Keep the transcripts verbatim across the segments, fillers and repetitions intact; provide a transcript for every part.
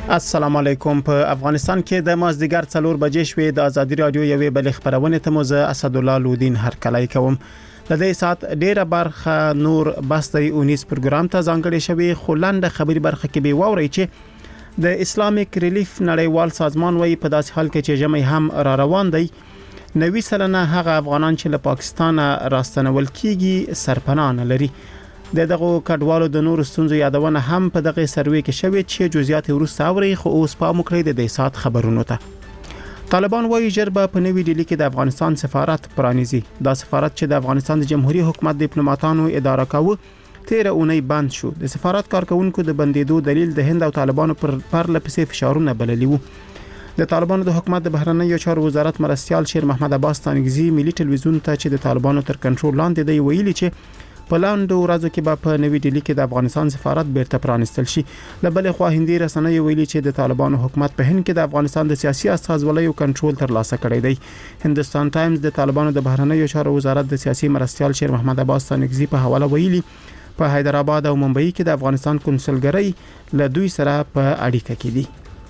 السلام علیکم. په افغانستان کې د مازدیګر څلور بجې شوې د ازادي رادیو یوې بل خبرونه ته موزه اسد الله لودین هرکلی کوم. د دې سات ډیره برخه نور بستي اونیس پروګرام ته ځانګړې شوی خو لاندې خبري برخه کې به ووري چې د اسلامیک ریلیف نړیوال سازمان وایي په داسې حال کې چې جمعي هم را روان دی نوي سلنه هغه افغانان چې له پاکستان راستنول کیږي سرپناه لري. د دغه کډوالو د نور ستونزو یادونه هم په دغه سروې کې شوې چې جزئیات ورسته اوري خو اوس په مکړې د دې سات خبرونو ته. طالبان وايي جربه په نوې ډیلی کې د افغانستان سفارت پرانیزي. دا سفارت چې د افغانستان د جمهوریت حکومت ډیپلوماټانو اداره کاوه تیر اونۍ بند شو. د سفارت کارکونکو د بندیدو دلیل د هند او طالبانو پر پر لپسې فشارونه بللی وو. د طالبانو د حکومت د بهرنیو چارو وزارت مرستيال شیر محمد عباس تانګزي ملي ټلویزیون ته چې د طالبانو تر کنټرول لاندې دی ویلي چې په لاندو ورځو کې به په نوې ډیلی کې د افغانستان سفارت بیرته پرانستل شي. له بلې خوا هندي رسنۍ ویلي چې د طالبانو حکومت په هند کې د افغانستان د سیاسي استازولیو کنټرول ترلاسه کړی دی. هندستان ټایمز د طالبانو د بهرنیو چارو وزارت د سیاسي مرستيال شیر محمد عباس تانګزي په حواله ویلي په حیدرآباد او ممبئی کې د افغانستان کنسولګرۍ له دوی سره په اړیکه کې دي.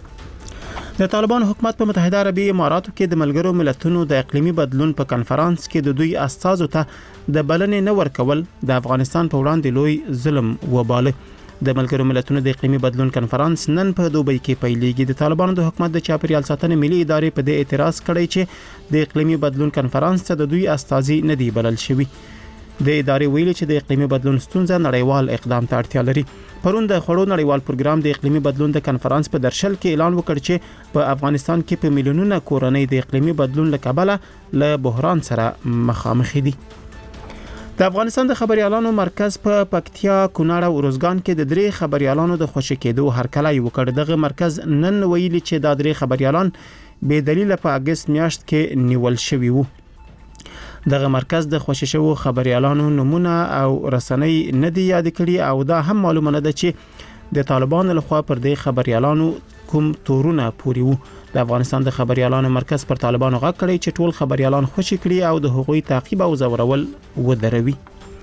د طالبان حکومت په متحده عربی اماراتو کې د ملګرو ملتونو د اقلیمي بدلون په کانفرنس کې د دوی استازو ته د بلنې نه ورکول د افغانستان په وړاندې لوی ظلم وباله. د ملګرو ملتونو د اقلیمي بدلون کانفرنس نن په دوبۍ کې پیلېږي. د طالبانو د حکومت د چاپیریال ساتنې ملي ادارې په دې اعتراض کړی چې د اقلیمي بدلون کانفرنس ته د دوی استازي نه دی بلل شوی. د ادارې ویلي چې د اقلیمي بدلون ستونزه نړیوال اقدام ته اړتیا لري. پرون د خړو نړیوال پروګرام د اقلیمي بدلون د کانفرنس په درشل کې اعلان وکړ چې په افغانستان کې په میلیونونو کورنۍ د اقلیمي بدلون له کبله له بحران سره مخامخ دي. د افغانستان د خبريالانو مرکز په پکتیا، کونړ او روزګان کې د درې خبريالانو د خوشی کېدو هرکلی وکړ. دغه مرکز نن ویلي چې د درې خبريالان بې دلیل په اگست میاشت کې نیول شوی وو. دغه مرکز د خوشی شوو خبريالانو نمونه او رسنۍ نه دی یاد کړي او دا هم معلومه نه ده چې د طالبانو لخوا پر دې خبريالانو کوم تورونه پوری وو. د افغانستان د خبريالانو مرکز پر طالبانو غږ کړی چې ټول خبريالان خوشی کړي او د حقوقي تعقیب او زورول ودروي.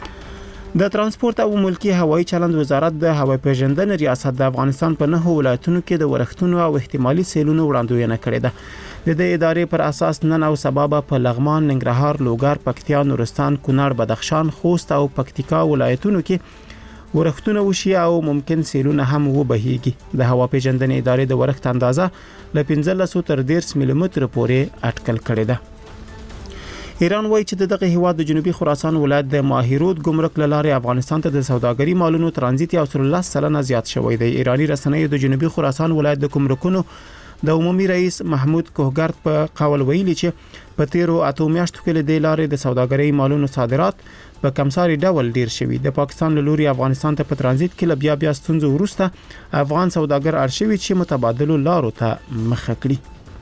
د ترانسپورت او ملکی هوایي چلند وزارت د هوایي پیژندنې ریاست د افغانستان په نه ولایتونو کې د ورښتونو او احتمالي سیلونو وړاندوینه کړې ده. د دې ادارې پر اساس نن او سبا په لغمان، ننګرهار، لوګر، پکتیا، نورستان، کونړ، بدخشان، خوست او پکتیکا ولایتونو کې ورښتونه وشي او ممکن سیلونه هم وبهیږي. د هوا پیژندنې ادارې د ورښت اندازه له پنځلس تر ډیرس ملي متر پورې اټکل کړې ده. ایران وایي چې دغه هیواد د جنوبي خراسان ولایت د ماهیرود ګمرک لارې افغانستان ته د سوداګري مالونو ترانزیت یو سل الله سلنه زیات شوی دی. ایرانی رسنۍ د جنوبي خراسان ولایت د ګمرکونو د عمومي رئیس محمود کوهګرد په قول ویلي چې په تیرو اته میاشتو کې د لارې د سوداګرۍ مالونو صادرات په کمساري ډول ډیر شوی. د پاکستان له لوري افغانستان ته په ترانزیت کې بیا بیا ستونزې ورسته افغان سوداګر ارشوي چې متبادلو لارو ته مخ کړي.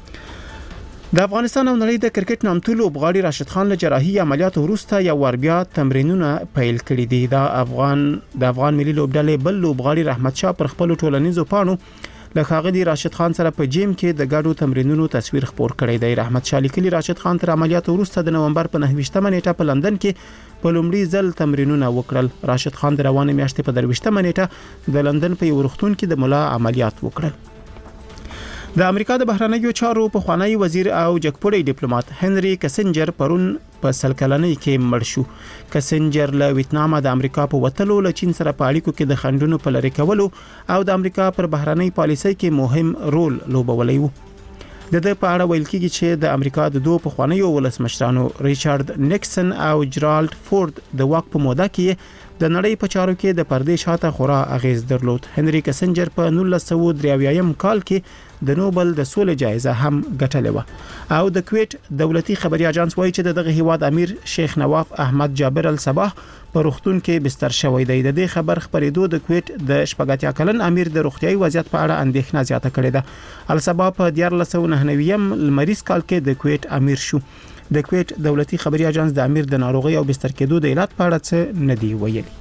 د افغانستان او نړۍ د کرکټ نامتو لوبغاړي راشد خان له جراحي عملیات وروسته یو ور بیا تمرینونه پیل کړي دي. د افغان د افغان ملي لوبډلې بل لوبغاړي رحمت شاه پر خپل ټولنیزو پاڼو له خاغدي راشد خان سره په جیم کې د ګډو تمرینونو تصویر خپور کړی دی. رحمت شاه لیکلي راشد خان تر عملیات وروسته د نومبر په نهه نیټه په لندن کې په لومړي ځل تمرینونه وکړل. راشد خان د روانه میاشتې په درويشتمه نیټه د لندن په یو روغتون کې د ملا عملیات وکړل. د امریکا د بهرنیو چارو پخوانی وزیر او جګپوړی ډیپلوماټ هنري کسنجر پرون په سلکلنۍ کې مړ شو. کسنجر له ویتنام د امریکا په وټلو له چین سره په اړیکو کې د خنډونو په لری کولو او د امریکا پر بهرنۍ پالیسۍ کې مهم رول لوبولی وو. د دې په اړه ویل کېږي چې د امریکا د دوه پخوانیو ولسمشرانو ریچارډ نیکسن او جرالډ فورد د واک په موده کې د نړۍ په چارو کې د پردې شاته خورا اغیز درلود. هنري کسنجر په نولس سوه درې اویایم کال کې د نوبل د سولې جایزه هم ګټلې و او د کویت دولتي خبري اژانس وایي چې دغه هیواد امیر شیخ نواف احمد جابر الصباح په روغتون کې بستر شوی دی. د دې خبر خبرېدو د کویت د شپږ کلن امیر د روغتيایي وضعیت په اړه اندېښنه زیاته کړې ده. الصباح په دیارلس سوه نهه نوي لمریز کال کې د کویت امیر شو. د کویت دولتي خبري اژانس د امیر د ناروغي او بستر کېدو د علت په اړه څه نه دی ویلي.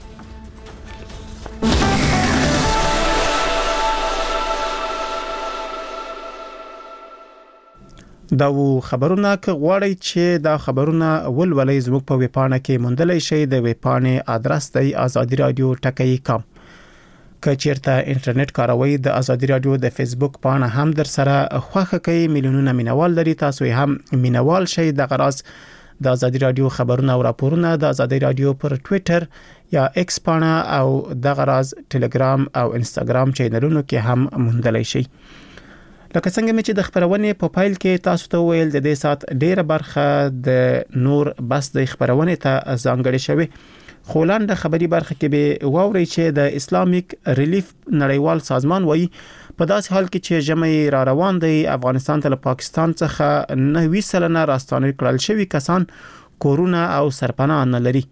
دا و خبرونه که غواړئ چې دا خبرونه ولولئ زموږ په ویبپاڼه کې موندلای شئ. د ویبپاڼې ادرس دی آزادی رادیو ټکی کام. که چیرته انټرنیټ کاروي د ازادي رادیو د فیسبوک پاڼه هم در سره خوښه کوي میلیونونه مینوال لري تاسو هم مینوال شئ د غراز د ازادي رادیو خبرونه او راپورونه د ازادي رادیو پر ټوئیټر یا ایکس پاڼه او د غراز ټلګرام او انستګرام چینلونو کې هم موندلای شئ. لکه څنګه چې د خبرونې په فایل کې تاسو ته ویل د دې سات ډیره برخه د نور بس د خبرونې ته ځانګړې شوی خو لاندې خبري برخه کې به واوري چې د اسلامیک ریلیف نړیوال سازمان وایي په داسې حال کې چې جمعي را روان دی افغانستان ته پاکستان څخه نهه سلنه راستانه کړل شوی کسان کورونا او سرپناه نه لري.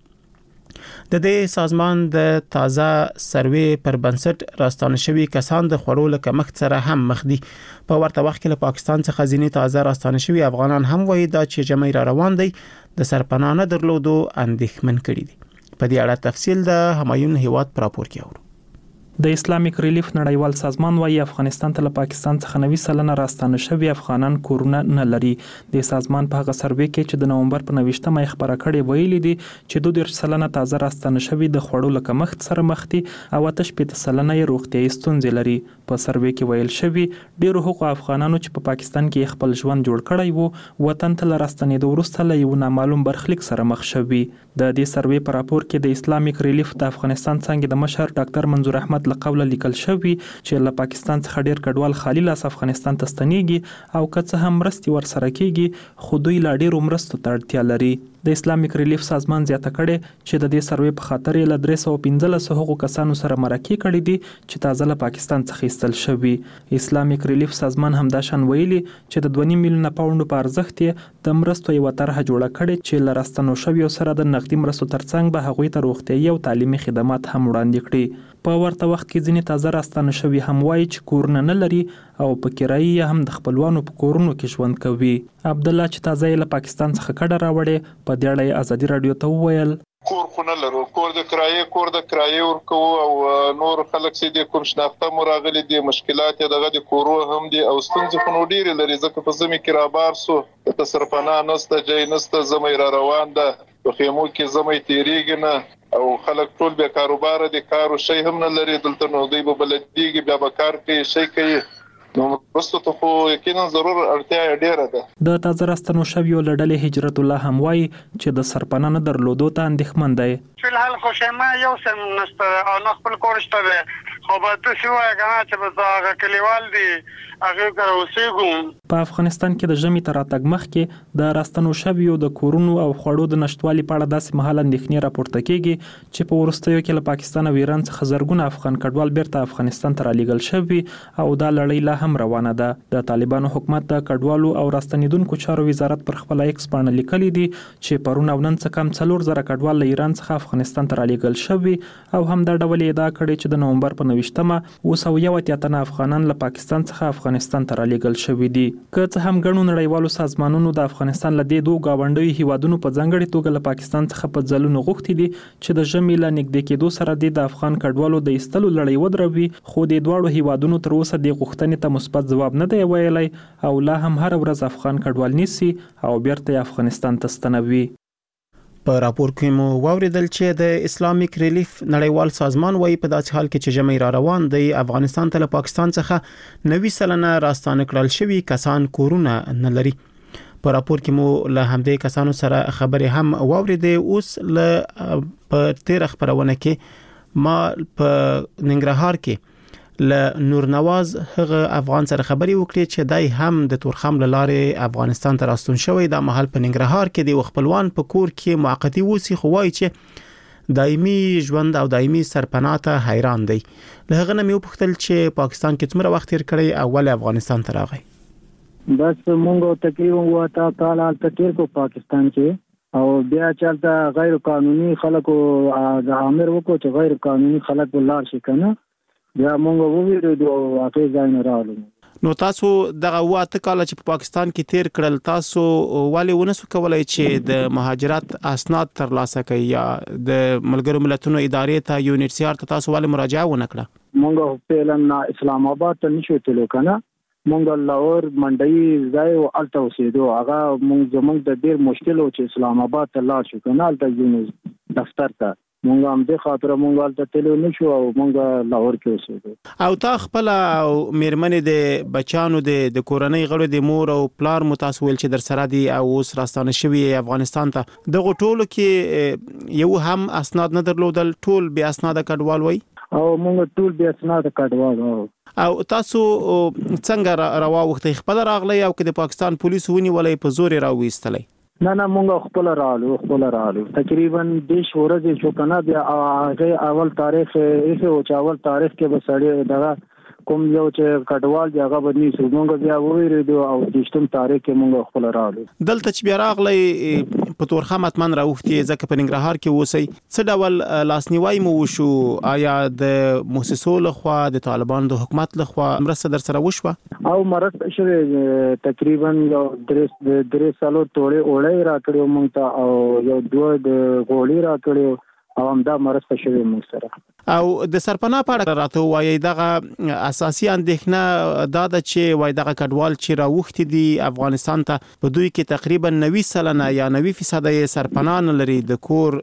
د دې سازمان د تازه سروې پر بنسټ راستانه شوی کسان د خورو له کمښت سره هم مخ دي. په ورته وخت کې له پاکستان څخه ځینې تازه راستانه شوی افغانان هم وایي دا چې جمعي را روان دي د سرپناه نه درلودو اندېښمن کړي دي. په دې اړه تفصیل د همایون هیواد پر راپور کې اورو. د اسلامیک ریلیف نړیوال سازمان وايي افغانستان ته له پاکستان څخه نوي سلنه راستانه شوی افغانان کورونا نه لري. د سازمان په هغه سروې کې چې د نومبر په نوښتمه خبره کړې ویلي دي چې دوه دیرش سلنه تازه راستانه شوی د خوړو له کمښت سره مخ دي او تش په سلنه یې روغتيایي ستونزې لري. په سروې کې ویل شوی ډیرو حقوق افغانانو چې په پاکستان کې خپل ژوند جوړ کړی وو وطن ته راستنېدو وروسته له یو نامعلوم برخلیک سره مخ شوی. د دې سروې په راپور کې د اسلامیک ریلیف د افغانستان څنګه د مشر ډاکټر منظور احمد لقوله لیکل شوی چې له پاکستان څخه ډیر کډوال خالي لاس افغانستان ته ستنېږي او که څه هم مرستي ورسره کیږي خو دوی لا ډیرو مرستو ته اړتیا لري. د اسلامیک ریلیف سازمان زیاته کړي چې د دې سروې په خاطر له درې سوه پنځلس حقوق کسانو سره مرکه کړي دي چې تازه له پاکستان څخه ایستل شوی. اسلامیک ریلیف سازمان هم دا شان ویلي چې د دوه نیم میلیونه پاونډو په ارزښت یې د مرستو یو طرحه جوړه کړي چې له راستنو شوی سره د نقدي مرستو ترڅنګ به هغوی ته روغتيایي او تعلیمي خدمات هم وړاندې کړي. په ورته وخت کې ځینې تازه راستانه شوی هم وایي چې کورونا نه لري او په کرایي هم د خپلوانو په کورونو کې ژوند کوي. عبد الله چې تازه له پاکستان څخه کډه راوړې په دې اړه ازادي رادیو ته وویل کور خو نه لرو کور د کرایې کور د کرایې ورکو او نور خلک سي د کوم شناخته مراغلي دي مشکلات دغه د کورو هم دي او ستونزې خو ډېر لري ځکه په زمي کې را بار سو د سرپناه نسته جای نسته زمي را روان ده په خیمو کې زمي تیریږي نه او خلک ټول به کاروبار دي کارو شي هم نه لري دلته نو دی په بلدیږي بیا به کار کوي شي کوي نو پرستو ته خو یقینا ضرور اړتیا ډیره ده. د تازه راستنو شویو لړلې هجرت الله هم وایي چې د سرپناه نه درلودو ته اندېښمن دی. فلحال خو شمه یو سم نسته او نه خپل کور شته خو به تاسو وایي کنه چې به هغه کلیوال دي هغه کار اوسېږم. په افغانستان کې د ژمي تر راتګ مخکې د راستنو شویو د کورونو او خوړو د نشټوالي په اړه داسې مهال اندېښنې راپورته کیږي چې په وروستیو کې له پاکستان او ایران څخه زرګونه افغان کډوال بیرته افغانستان ته رالیږل شوي او دا لړۍ لا هم روانه ده. د طالبانو حکومت د کډوالو او راستنیدونکو چارو وزارت پر خپل ایکس باندې لیکلي دي چې پرون او نن څخه کم څلور زره کډوال له ایران څخه افغانستان ته رالیږل شوي او هم دا ډول ادعا کړې چې د نومبر په نوښتمه اوه سوه یو اتیا تنه افغانان له پاکستان څخه افغانستان ته رالیږل شوي دي. که څه هم ګڼو نړیوالو سازمانونو د افغانستان له دې دوه گاونډیو هیوادونو په ځانګړي توګه له پاکستان څخه په ځلونو غوښتي دي چې د ژمي له نږدې کېدو سره د افغان کډوالو د ایستلو لړۍ ودروي خو د دواړو هیوادونو تر اوسه د غوښتنې ته مثبت ځواب نه دی ویلی او لا هم هر ورځ افغان کډوال نیسي او بیرته افغانستان ته ستنوي. په راپور کې مو واوریدل چې د اسلامیک ریلیف نړیوال سازمان وايي په داسې حال کې چې جمعي را روان دی افغانستان ته له پاکستان څخه نوي سلنه راستانه کړل شوی کسان کورونا نه لري. په راپور کې مو له همدې کسانو سره خبرې هم واوریدې. اوس له په تیر خبرونه کې ما په ننګرهار کې له نور نواز هغه افغان سره خبري وکړي چې دای هم د تورخم لاره افغانستان ته راستون شوی د محل په ننګرهار کې د خپلوان په کور کې موقتی وسی خو وایي چې دایمي ژوند او دایمي سرپناه ته حیران دی. له هغه نه مې وپوښتل چې پاکستان کې څومره وخت تیر کړی او ولې افغانستان ته راغی. بس مونږ تقریبا وتا کال حالت تیر کو پاکستان کې او بیا چلته غیر قانوني خلکو د امر وکړو چې غیر قانوني خلک ولار شي کنه بیا مونږ وویل دوه اته ځای نه راغلو. نو تاسو دغه واته کال چې په پاکستان کې تیر کړل تاسو والي ونسو کولای چې د مهاجرت اسناد ترلاسه کړئ یا د ملګرو ملتونو ادارې ته یو ان ایچ سی آر ته تاسو والي مراجعه ونکړه؟ مونږ په اسلام آباد ته نشو تلو کنه مونږ لاور منډي ځای او الته اوسېدو هغه مونږ زمونږ د ډیر مشکل او چې اسلام آباد ته لاړ شو کنه الته یو دفتر ته مونږ هم د خاطر مونږ ولته تلو نشو او مونږ لاهور کې اوسېدو. او تا خپل او میرمنې د بچانو د د کورنۍ غړو د مور او پلار متاسویل چې در سره دي او اوس راستانه شوی افغانستان ته دغه ټولو کې یو هم اسناد نه درلودل، ټول بیا اسناد کډوال وای او مونږ ټول بیا اسناد کډوال وو. او تاسو څنګه روا وخت خپل راغلی او که د پاکستان پولیسو ونیولې په زور راوېستلې؟ نه نه مونږ خپل رالو خپل رالو تقریبا دیش ورځې شو کنه بیا هغه اول تاریخ یې او چاول تاریخ کې بسړی دغه کوم یو چې کډوال دی هغه باندې سو مونږ بیا وېریدو او دیشتم تاریخ کې مونږ خپل رالو. دلته چې بیا راغلی په تورخه متمن راوختي ځکه په ننګرهار کې اوسئ، څه ډول لاسنیوي مو وشو؟ آیا د مؤسسو لخوا د طالبانو د حکومت لخوا مرسته در سره وشوه؟ او مرسته شوه تقریبا یو درې درې سالو توړې اوړې راکړو مونږ ته او یو دوه د غوړي راکړو او همدا مرسته شوه مونږ سره. او د سرپناه په اړه راته وایي دغه اساسي اندېښنه دا ده چې وایي دغه کډوال چې راوختي دي افغانستان ته په دوی کې تقریبا نوي سلنه یا نوي فیصد یې سرپناه نه لري، د کور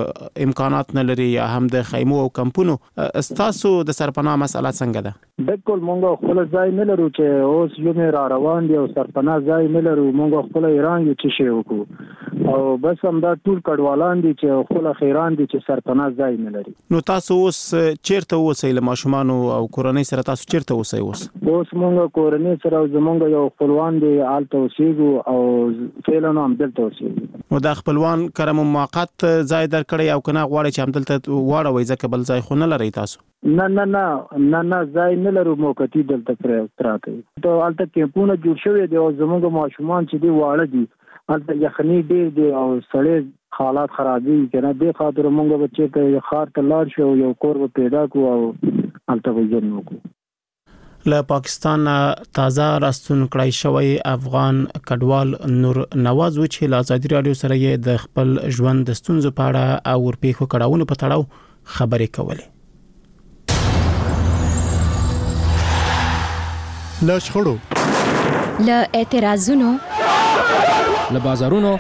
امکانات نه لري یا هم د خیمو او کمپونو. استاسو د سرپناه مسله څنګه ده؟ بالکل مونږ خپل ځای نه لرو چې اوس یو نه را روان دي او سرپناه ځای نه لرو. مونږ خپل ایران یو چې شی وکړو او بس هم دا ټول کډوالان دي چې خپل خیران دي چې سرپناه ځای نه لري. نو تاسو اوس چیرته اوسئ له ماشومان او کورنۍ سره؟ تاسو چیرته اوسئ اوس؟ اوس مونږ کورنۍ سره زمونږ یو خپلوان دی آلته اوسېږو او فعلا هم دلته اوسېږو. نو دا خپلوان کرم موقت ځای درکړی او کنه غواړي چې هم دلته واړوي ځکه بل ځای خو نه لري تاسو؟ نه نه نه نه نه ځای نه لرو، موقتی دلته پراته دي. ته الته کیمپونه جوړ شوی دی او زمونږ ماشومان چې دی واړه دي الته یخني ډیر دی او سړی حالات خرابي کنه د خاطر مونږ بچي ته خار ته لاړ شو یو کور پیدا کو او الته وځن وکړو. له پاکستان تازه راستون کړای شوی افغان کډوال نور نواز و چې له ازادي رادیو سره یې د خپل ژوند د ستونزو په اړه او ورپېښو کړهونو په تړاو خبرې کولې. له شخړو، له اعتراضونو، له بازارونو،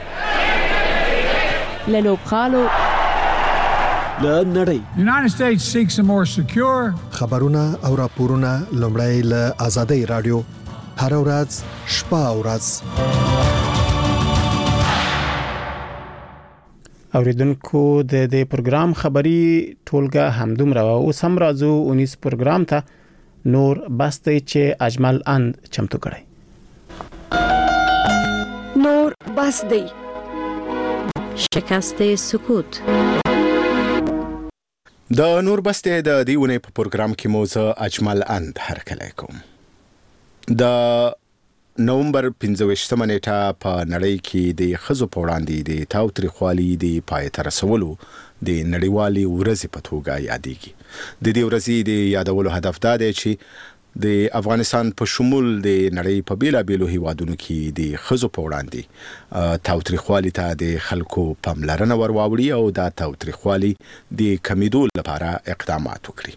له لوبخالو، له نړۍ. The United States seeks a more secure. خبرونه او راپورونه لومړی له ازادي رادیو هر ورځ شپه او ورځ. اوریدونکو د دې پروګرام خبری ټولګه همدومره او سم راځو اونیس پروګرام ته نور بسته چې اجمل اند چمتو کړی. نور بس دی شکست سکوت. د نور بسته د دیونه په پروګرام کې موزه اجمل اند هرکلی کوم. د نومبر پنځه نیټه په نړۍ کې د خزو په وړاندې د تاوتریخوالي د پای ته رسولو د نړیوالي ورځې په توګه یادېږي. د دې ورځې د یادولو هدف دا دی چې د افغانستان په شمول د نړۍ په بیلابیلو هیوادونو کې د خزو په وړاندې تاوتریخوالي ته د خلکو پاملرنه ورواوړي او دا تاوتریخوالي د کمیدو لپاره اقدامات وکړي.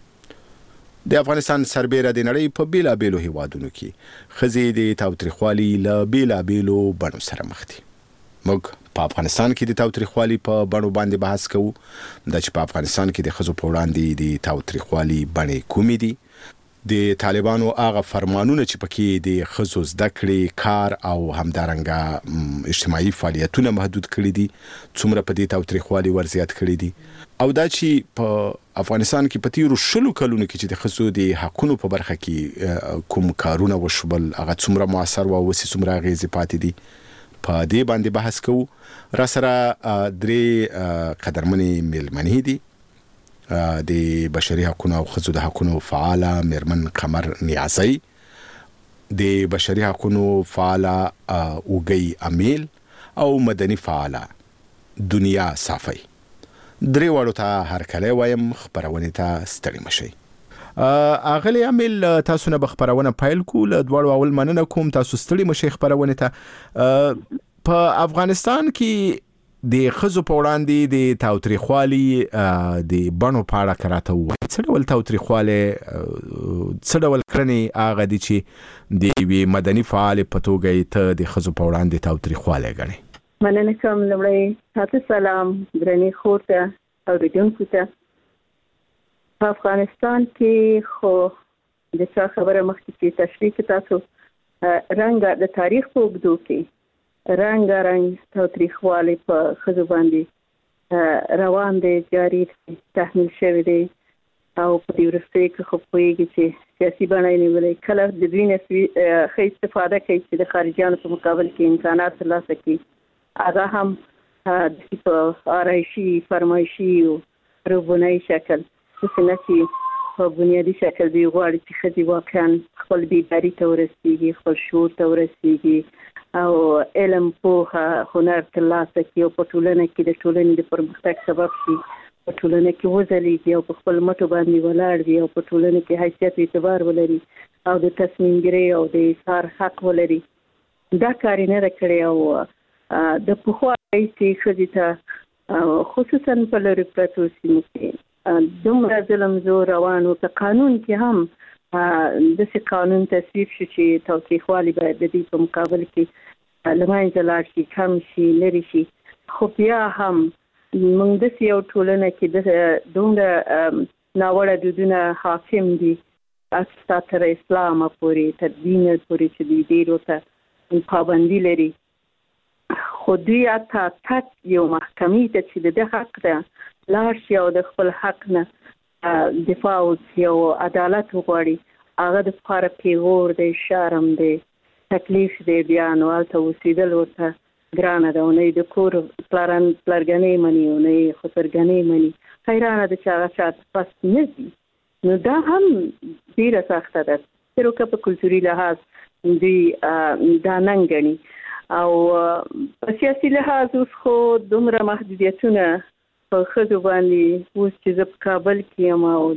د افغانستان سربېره د نړۍ په بیلابیلو هیوادونو کې خزې د تاوتریخوالي له بیلابیلو بڼو سره مخ دي. موږ په افغانستان کې د تاوتریخوالي په بڼو باندې بحث کوو، دا چې په افغانستان کې د خزو په وړاندې د تاوتریخوالي بڼې کومې دي، د طالبانو هغه فرمانونه چې پکې د خزو زده کړې، کار او همدارنګه اجتماعي فعالیتونه محدود کړي دي، څومره په دې تاوتریخوالي ورزیات کړي دي، او دا چې په افغانستان کې په تیرو شلو کلونو کې چې د خزو د حقونو په برخه کې کوم کارونه وشول هغه څومره موثر و او اوس څومره اغېزې پاتې دي، په دې باندې بحث کوو. را سره درې قدرمنې میلمنې دي. د بشري حقونو او خزو د حقونو فعاله میرمن قمر نیازی، د بشري حقونو فعاله اوګي امیل او مدني فعاله دنیا صافی. درې واړو ته هرکلی وایم، خپرونې ته ستړي مشئ. اغلی امیل تاسو نه خبرونه پایل کو، له دواړو اول مننه کوم، تاسو ستړي مشئ خبرونه ته. په افغانستان کې د خزو په وړاندې د تاوتریخوالي د بڼو په اړه کراته وایي، څه ډول تاوتریخوالی، څه ډول کړنې هغه دي چې د یوې مدني فعالې په توګه ته د خزو په وړاندې تاوتریخوالی ګڼې؟ مننه کوم. لومړی تاسو سلام درنې خور ته اوریدونکو ته. په افغانستان کې خو د څه خبره مخکې چې تشریح تاسو رنګ د تاریخ په اوږدو کې رنګ رنګ تاریخوالي په خزو باندې روان دي، جاری تحمیل شوی دی او په دې ورسته کې خو پوهیږي چې سیاسي بڼه نیولې کله د دوی نه ښه استفاده کوي چې د خارجيانو په مقابل کې امکانات ترلاسه کړي. هغه هم د په آرایشي فرمایشي او روبونای شکل څه چې په بنیادی شکل دی غواړي چې خدي واقعا خپل بیداری ته ورسیږي، خپل شعور ته ورسیږي او علم په هنر ترلاسه کړي او په ټولنه کې د ټولنې د پرمختګ سبب شي، په ټولنه کې وځلېږي او په خپل مټو باندې ولاړ وي او په ټولنه کې حیثیت اعتبار ولري او د تصمیم ګیرۍ او د اظهار حق ولري. دا کار نه ده کړی او د پخوا چې ښځې ته خصوصا په لرې پرتو سیمو کې دومره ظلم زور روان و په قانون کې هم داسې قانون تصویب شو چې تاوتریخوالي باید د دې په مقابل کې له منځه لاړ شي، کم شي، لرې شي. خو بیا هم موږ داسې یو ټولنه کې دومره ناوړه دودونه حاکم دي حتی تر اسلامه پورې، تر دینه پورې چې دوی ډېر ورته پابندي لري. خو دوی حتی تک یو محکمې ته چې د ده حق ده لاړ شي او د خپل حق نه دفاع وکړي او عدالت وغواړي، هغه د پاره پیغور دی، شرم دی، تکلیف دی، بیا نو هلته اوسېدل ورته ګرانه ده. نه د کور پلارن پلرګنۍ مني او نه یې خسرګنۍ مني. حیرانه ده چې هغه چاته پس نه ځي. نو دا هم ډېره سخته ده. تر که په کلتوري لحاظ دوی دا ننګ ګڼي او په سیاسي لحاظ اوس خو دومره محدودیتونه په ښځو باندې اوس چې زه په کابل کې یم او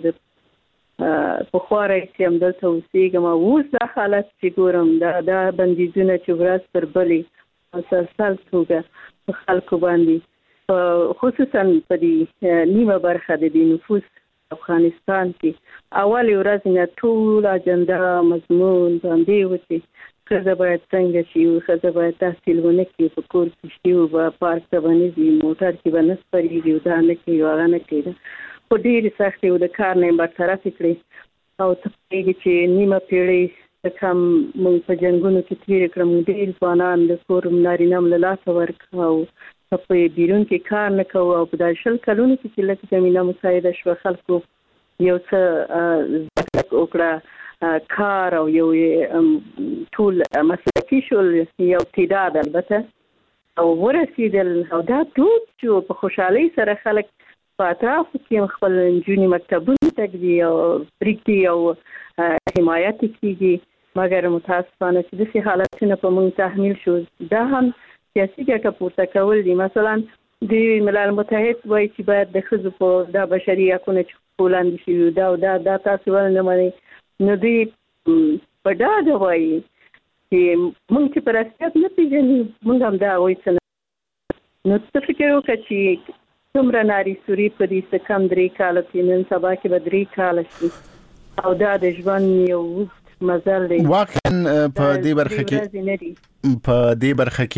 د پخوا رئیس یم دلته اوسېږم او اوس دا حالت چې ګورم دا دا بندیزونه چې ورځ تر بلې مسلسل توګه په خلکو باندې خصوصا په دې نیمه برخه د دې نفوس افغانستان کې اولې ورځې نه ټول اجنډا مضمون باندې و چې ښځه باید څنګه شي، ښځه باید تحصیل ونه کړي، په کور کې شي او به پارک ته به نه ځي، موټر کې به نه سپرېږي او دا نه کوي او هغه نه کوي. خو ډېرې سختې و د کار نه یې برطرفې کړې او ته پوهېږي چې نیمه پېړۍ څه کم موږ په جنګونو کې تېرې کړه. موږ ډېر ځوانان د کور نارینه م له لاسه ورکړه او په بیرون کې کار نه کوو او په دا شل کلونو کې چې لږ زمینه مساعده شوه خلکو یو څه زده کړه وکړه کار او یو ټول مسلکي شول، یو تعداد البته او ورسېدل او دا دود چې په خوشحالۍ سره خلک په اطرافو کې خپل نجونې مکتبونو ته ږدي او پرېږدي او حمایت کېږي. مګر متاسفانه چې داسې حالتونه په موږ تحمیل شو. دا هم سیاسي ګټه پورته کول دي. مثلا د ملل متحد وایي چې باید د ښځو په دا بشري حقونه چې وړاندې شوي دا او دا دا تاسې ولې نه منئ؟ نو دوی په ډاډه وایي چې موږ چې په رسمیت نه پېژني موږ هم دا وایي څه نه. نو څه فکر وکړه چې څومره ناري سوري په دې څه کم درې کاله کې نن سبا کې به درې کاله شي او دا د ژوند یو اوږد مزل دی. واقعا په دې برخه کې په دې برخه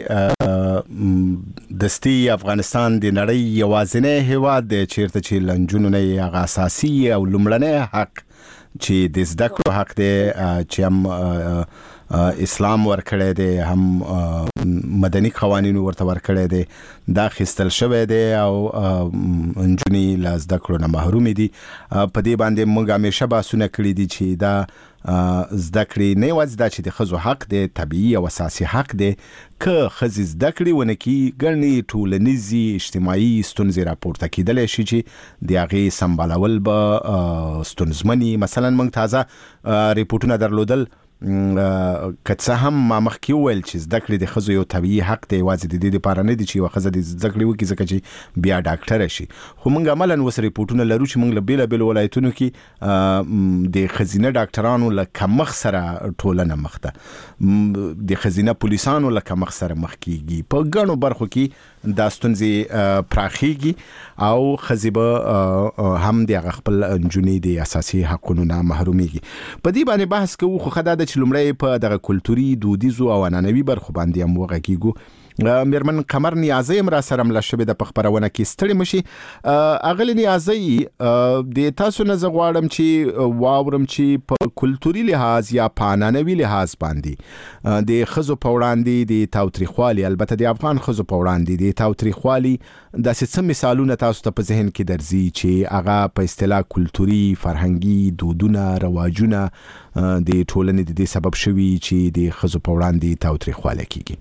کې دستي افغانستان د نړۍ یوازینی هیواد دی چیرته چې لنجونو نه هغه اساسي او لومړنی حق چې د زده کړو حق دی چې هم اسلام ورکړی دی هم مدني قوانین ورته ورکړی دی دا خستل شوی دی او نجونې له زده کړو نه محرومې دي. په دې باندې موږ همیشه بحثونه کړي دي چې دا زده کړې نه یوازې دا چې د ښځو حق دی، طبیعي او اساسي حق دی. که ښځې زده کړې ونه کړي ګڼې ټولنیزې اجتماعي ستونزې راپورته کېدلی شي چې د هغې سمبالول به ستونزمن وي. مثلا موږ تازه ریپورټونه درلودل که څه هم ما مخکې وویل چې زده کړې د ښځو یو طبیعي حق دی، یوازې د دې لپاره نه دي چې یوه ښځه د زده کړې وکړي ځکه چې بیا ډاکټره شي. خو موږ عملاً اوس ریپورټونه لرو چې موږ له بېلابېلو ولایتونو کې د ښځینه ډاکټرانو له کمښت سره ټولنه مخ ده، د ښځینه پولیسانو له کمښت سره مخ کېږي. په ګڼو برخو کې دا ستونزې پراخېږي او ښځې به هم د هغه خپل نجونې د اساسي حقونو نه محرومېږي. په دې باندې بحث کوو خو ښه دا ده چې لومړی په دغه کلتوري دودیزو او عنعنوي برخو باندې هم وغږېږو میرمن قمر نیازی هم را سره مله شوې د خبرونه کې ستړي مشي. اغلی نیازی د تاسو نه زغواړم چې واورم چې په کلتوري لحاظ یا په عنعنوي لحاظ باندې د خزو په وړاندې د تاوتریخوالي، البته د افغان خزو په وړاندې د تاوتریخوالي داسې څه مثالونه تاسو ته په ذهن کې درځي چې هغه په اصطلاح کلتوري، فرهنګي دودونه، رواجونه د ټولنې د دې سبب شوي چې د خزو په وړاندې تاوتریخوالی کیږي؟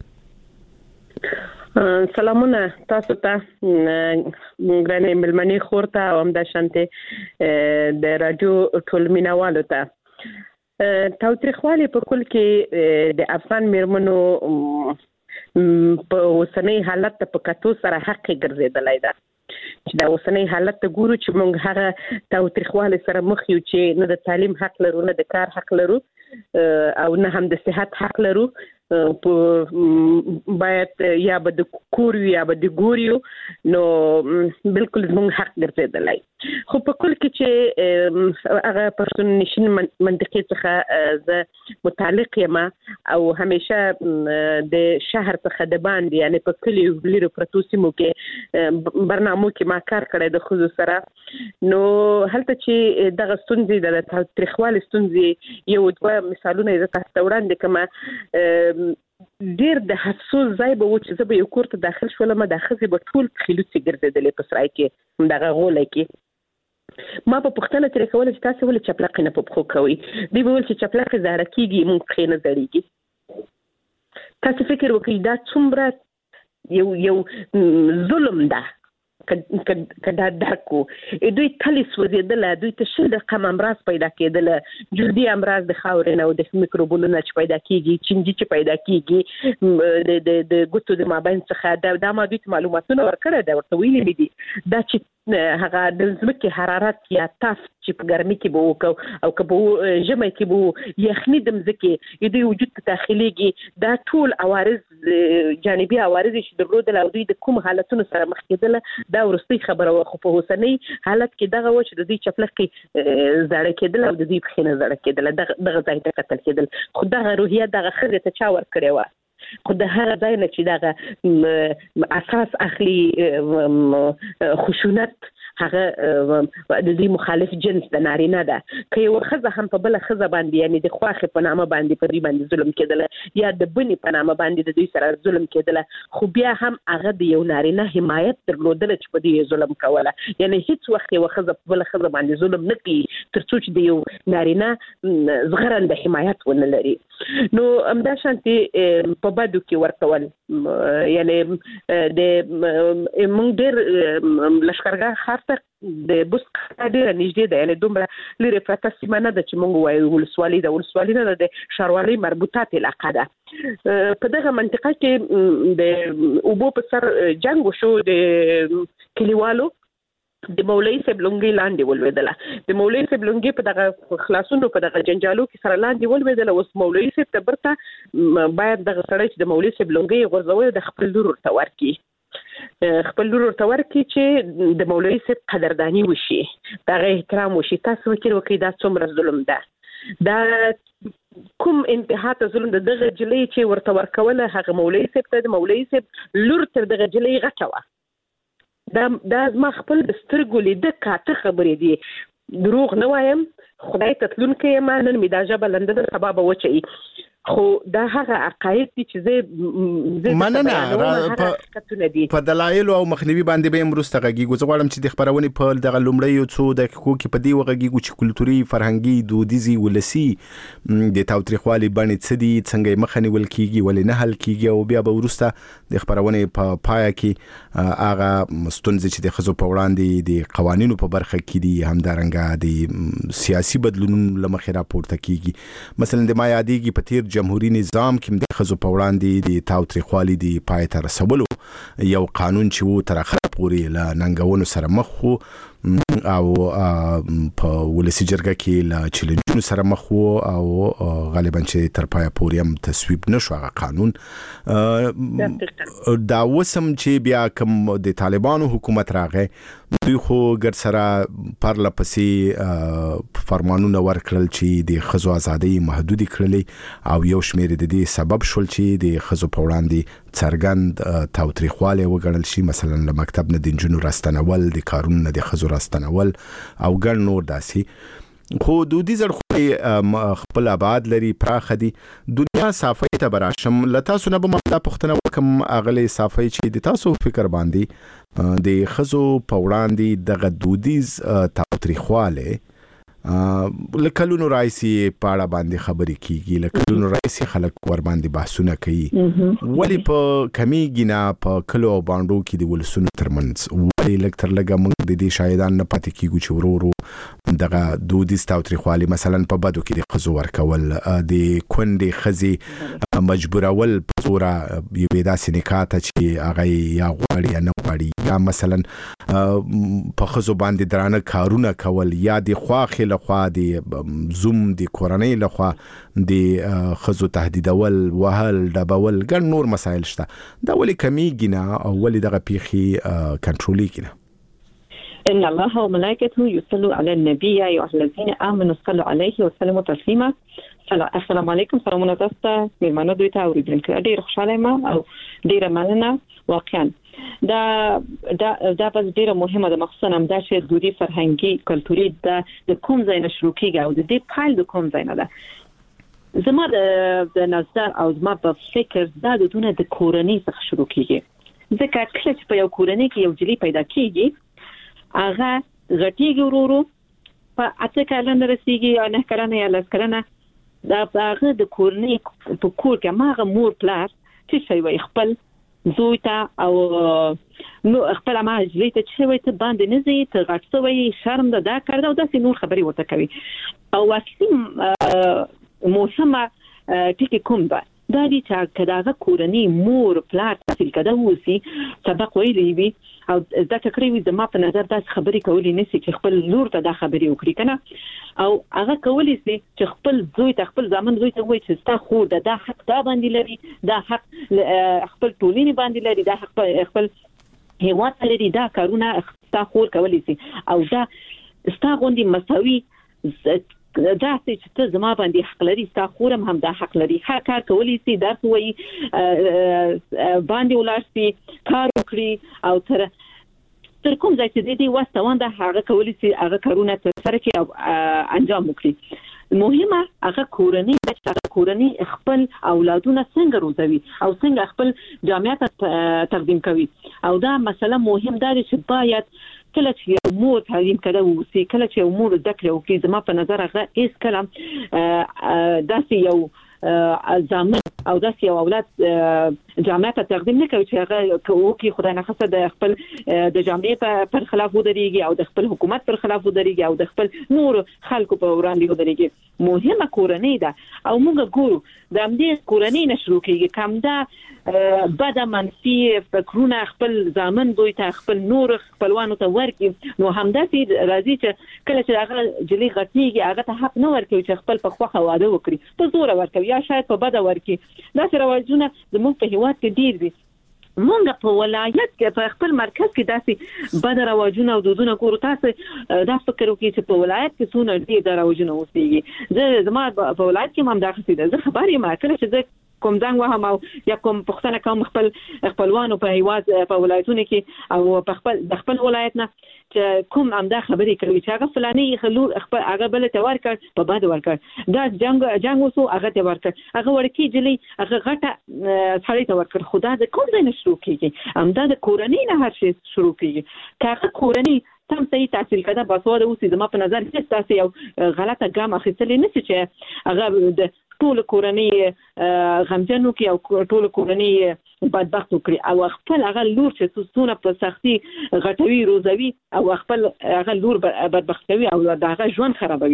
سلامونه تاسو ته ګرانې ملمنې خور ته او همدا شانته د رادیو ټول مینوالو ته. تاوتریخوالی په کل کې د افغان میرمنو په اوسنۍ حالت ته په کتو سره حق ګرځېدلی ده چې دا اوسنۍ حالت ته ګورو چې موږ هغه تاوتریخوالی سره مخ یو چې نه د تعلیم حق لرو، نه د کار حق لرو او نه هم د صحت حق لرو. په باید یا به د کور یا به د ګوریو نو بالکل زموږ حق ګرځېدلی. خو په کل کې چې هغه پښتون نشین منطقې څخه زه متعلق یم او همیشه د شهر څخه د باندې یعنی په کلیو لرو پرتو سیمو کې برنامو کې ما کار کړی د ښځو سره، نو هلته چې دغه ستونزې د تاوتریخوالي ستونزې یو دوه مثالونه زه تاسو ته وړاندې کړم. ډیر د افسوس ځای به و چې زه به یو کور ته داخل شولم، دا ښځې به ټول خلوڅې ګرځېدلې په سرای کې همدغه غولی کې. ما په پوښتنه ترې کوله چې تاسې ولې چپلقې نه په پښو کوئ؟ دوی به ویل چې چپلقې زاړه کېږي، موږ پښې نه زړېږي. تاسې فکر وکړئ دا څومره یو یو ظلم ده که دا درک و. دوی تلې سوځېدله، دوی ته شل رقم امراض پیدا کېدله، جلدي امراض د خاورې نه او د میکروبونو نه چې پیدا کېږي، چینجي چې پیدا کېږي د ګوتو د مابین څخه. دا ما دوی ته معلوماتونه ورکړی ده، ورته ویلي مې دي دا چې هغه د ځمکې حرارت یا تاف چې په ګرمي کې به وکړو او که به ژمی کې به یخني د ځمکې دوی وجود ته داخلېږي، دا ټول عوارض جانبي عوارض چې درلودل او دوی د کوم حالتونو سره مخ کېدله دا وروستۍ خبره وه. خو په اوسنۍ حالت کې دغه و چې د دوی چپلقې زاړه کېدل او د دوی پښې نه زاړه کېدله، دغه ځای ته کتل کېدل. خو دغه روحیه دغه ښځې ته چا ورکړې وه؟ خو د هغه ځای نه چې دغه اساس اخلي خشونت هغه د دې مخالف جنس د نارینه ده. که یو ښځه هم په بله ښځه باندې یعنی د خواښې په نامه باندې په دوی باندې ظلم کېدله یا د بنې په نامه باندې د دوی سره ظلم کېدله، خو بیا هم هغه د یو نارینه حمایت درلودله چې په دوی ظلم کوله. یعنی هیڅ وخت یوه ښځه په بله ښځه باندې ظلم نه کوي تر څو چې د یو نارینه زغرنده حمایت ونه لري. نو همدا شانتې په بدو کې ورکول، یعنی د موږ ډېر لښکرګاه ښار ته د بست ډېره نږدې ده، یعنی دومره لرې پرته سیمه نه ده چې موږ وایو ولسوالي ده. ولسوالي نه ده، د ښاروالۍ مربوطات علاقه ده. په دغه منطقه کې د اوبو په سر جنګ وشو، د کلیوالو د مولوي صاحب لونګۍ لاندې ولوېدله. د مولوي صاحب لونګۍ په دغه خلاصونو په دغه جنجالو کې سره لاندې ولوېدله. اوس مولوي صاحب ته برته باید دغه سړی چې د مولوي صاحب لونګۍ غورځوي د خپل لور ورته ورکړي، خپل لور ورته ورکړي چې د مولوي صاحب قدرداني وشي، د هغه احترام وشي. تاسو فکر وکړئ دا څومره ظلم ده، دا کوم انتها ته ظلم ده. دغه جلۍ چې ورته ورکوله هغه مولوي صاحب ته د مولوي صاحب لور تر دغه جلۍ غټه وه. دا دا زما خپل د سترګو لیده کاته خبرې دي، دروغ نه وایم. خدای ته تلونکی یم، نن مې دا ژبه لنده ده، سبا به وچوي. خو دا هغه عقاید دي چې زه مننه په دلایلو او مخنیوي باندې به وروسته غږیږو. زه غواړم چې د خبرونې په دغه لومړیو څو دقیقو کې په دې وغږیږو چې کلتوري، فرهنګي، دودیزي، ولسي د تاوتریخوالي بڼې څه دي، څنګه یې مخه نیول کېږي، ولې نه حل کېږي، او بیا به وروسته د خبرونې په پایه کې هغه ستونزې چې د ښځو په وړاندې د قوانینو په برخه کې دي، همدارنګه د سیاسي بدلونونو له مخې راپورته کېږي. مثلا د ما یادېږي په تیر جمهوریت نظام کې د ښځو په وړاندې د تاوتریخوالي د پای ته رسولو یو قانون چې و تر اخره پورې له ننګونو سره مخ و او په ولسي جرګه کې له چیلنجونو سره مخ و او غالبا چې تر پای پورې هم تصویب نشو هغه قانون. دا وسم چې بیا کوم د طالبانو حکومت راغی، دوی خو ګر سره پرله پسې فرمانونه ورکړل چې د ښځو ازادۍ محدودې کړلې او یو شمېر د دې سبب شول چې د ښځو په وړاندې څرګند تاوتریخواله وګڼل شي، مثلا له مکتب نه د جنونو راستنول، د کارونو نه د خزو راستنول او ګڼ نور داسي. خو دودیز اړخونه خپل آباد لري، پراخ دي. دنیا صافي ته براشم لتا سونه به مله پښتنه وکم اغلی صافي چې د تاسو فکر باندې د خزو په وړاندې د دودیز تاوتریخواله لکلونو رئیسي پاړه باندې خبرې کیږي، لکلونو رئیسي خلک ور باندې بحثونه کوي، ولی په کمیږي نه په کلو او باندو کې د ولسونو ترمنځ ولی لکتر لګه موږ د دې شاهدان نه پاتې کیږو چې ورو ورو دغه دودیز تاوتریخوالی مثلا په بدو کې د خزو ورکول، د کونډې خزي مجبورول په زوره یوې داسې نکاته چې هغه یا غواړي یا نه غواړي، یا مثلا په خزو باندې درانه کارونه کول، یا د خواخې لخوا د زوم د کورنۍ لخوا د خزو تهدیدول، وهل، ډبول، ګڼ نور مسایل شته. دا ولې کمیږي نه او ولې دغه پیښې کنټرولېږي نه؟ إن الله وملائكته يصلوا على النبي يا أيها الذين آمنوا صلوا عليه وسلموا تسليما. السلام علیکم. سلامونه تاسو ته میلمانه دوی ته اوریدونکو، ډیر خوشاله یم او ډیر مننه. واقعا دا دا دا په ډیره مهمه ده، مخصوصا هم دا چې دودي فرهنګي کلتوري د کوم ځای نه شروع کیږي او د دې پایل د کوم ځای نه ده. زما د نظر او زما په فکر دا د دونه د کورنۍ څخه شروع کیږي، ځکه کله چې په یو کورنۍ کې یو جلی پیدا کیږي هغه غټیږي ورورو په اته کلن رسیږي یا نه کلن یا لس کلن، دا هغه د کورنۍ په کور کې ماغه مور پلار چې شي وي خپل زوی ته او نو خپل ما جلی ته چې وي ته باندې نه زی ته غټ سوی شرم ده دا کړه او داسې نور خبري ورته کوي. او واکسین موسمه ټکی کوم ده دا دي چې کداغه کورنۍ مور پلار تحصیل کده وسی سبق ویلی وي او دا تقریبا د ما په نظر دا خبرې کولې نسی چې خپل لور ته دا خبرې وکړي کنه، او هغه کولې سي چې خپل زوی ته خپل ځامن زوی ته وایي چې ستا خور ده دا حق دا باندې لري، دا حق خپل ټولنې باندې لري، دا حق خپل هیواد لري، دا کارونه ستا خور کولې سي او دا ستا غوندي مساوي دا چې ته زما باندې حق لري، ستا خورم هم دا حق لري، هر کار کولی سي درس وایي باندې ولاړ سي کار وکړي او تر تر کوم ځای چې دې وستوان دا هغه کولی سي هغه کارونه ترسره کړي او انجام وکړي. مهمه هغه کورنۍ د کورنۍ خپل اولادونه څنګه روزوي او څنګه خپل جامعه ته تقدیم کوي، او دا مسله مهم ده چې باید کله چې یو مور تعلیم کړه وسی، کله چې یو مور ذکر وکړي، زما په نظر هغه هیڅ کلام داسې یو ځامن او داسې یو اولاد جامعه ته تقدیم نه کوي چې هغه کوي خدای نه خاصه د خپل د جامعې پر خلاف ودرېږي او د خپل حکومت پر خلاف ودرېږي او د خپل نور خلکو په وړاندې ودرېږي. مهمه کورنۍ ده او موږ ګورو د همدې کورنۍ نه شروع کیږي، کوم دا بد منفي فکرونه خپل ځامن دوی ته خپل نور خپلوانو ته ورکي، نو همداسې راځي چې کله چې هغه جلی غټيږي هغه ته حق نه ورکوي چې خپل په خوخه واده وکړي، په زور ورکوي یا شاید په بده ورکي. دا سره واجونه زموږ په هیواد کې ډیر دي. مونږ په ولایت کې په خپل مرکز کې داسې بد رواجونه او دودونه ګورو. تاسو دا فکر وکړئ چې په ولایت کې څونه ډیر رواجونه اوسېږي. زه زما په ولایت کې هم دا خسیده زه خبرې ما کله چې زه کوم ځنګ وهم او یا کوم پښتنه کوم خپل خپلوانو په هیواد په ولایتونو کې او په خپل د خپل ولایت نه چې کوم امدا خبرې کوي چې هغه فلاني خلور خپل هغه بل ته ورکړ په باد ورکړ دا جنگ جنگ وسو هغه ته ورکړ هغه ورکی جلی هغه غټه سړی ته ورکړ. خدا د کوم ځای نه شروع کیږي؟ امدا د کورنۍ نه هر شي شروع کیږي. کاغه کورنۍ تم صحیح تحصیل کړه باسواده اوسې زما په نظر هیڅ تاسو یو غلطه ګام اخیستلې نه چې هغه د ټول کورنۍ غمجنو کې او ټول کورنۍ بدبخت وکړي او خپل هغه لور چې څونه په سختي غټوي روزوي او خپل هغه لور بدبخت کوي او داغه ژوند خرابوي.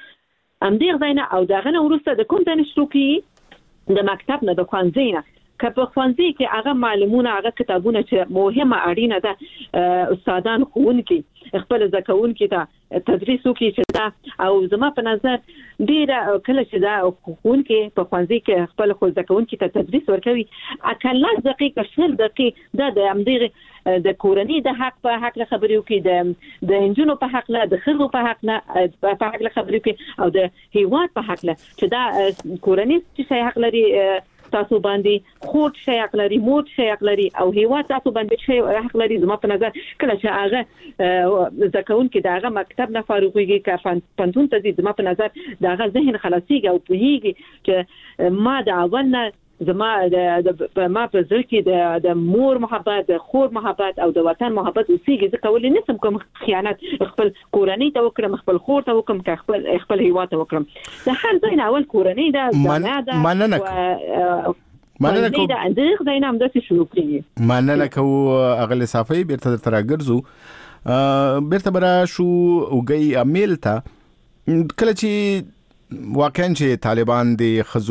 ام دې غوښنه او داغه نه ورسته د کوم ځای شروع کیږي؟ د مکتب نه د ښوونځي نه. که په ښوونځي کې هغه معلومونه هغه کتابونه چې مهمه اړینه ده استادان ښوونکي خپل زکونکي ته تدریس وکړي چې دا او زما په نظر ډیره کله چې دا ښوونکي په ښوونځي کې خپل خو زکونکي ته تدریس ورکوي اکل دقیقه شل دقیقه دا د امدغه د کورنۍ د حق په حق له خبرې وکړي د د انجونو په حق له د خزو په حق له په حق له خبرې وکړي او د هیواد په حق له چې دا کورنۍ چې حق لري تاسو باندې خود شي حق لري موت شي حق لري او هیواد تاسو باندې شي حق لري زما په نظر کله چې هغه ځکهون کې داغه مکتب نه فارغيږي که پنځون ته زما په نظر داغه ذهن خلاصيږي او پوهیږي چې ما د اول نه زما د ما په ځل کې د د مور محبت د خور محبت او د وطن محبت اوسېږي ځکه ولې نسم کوم خیانت خپل کورنۍ ته وکړم خپل خور ته وکړم که خپل خپل هیواد ته وکړم د هر ځای نه اول کورنۍ ده ځانه ده مننه مننه کوم دا اندغه ځای نه هم د شروع کړی مننه کوم اغل صافي بیرته تر راګرځو بیرته برا شو وګي امیل ته کله چې واقعا چې طالبان د خزو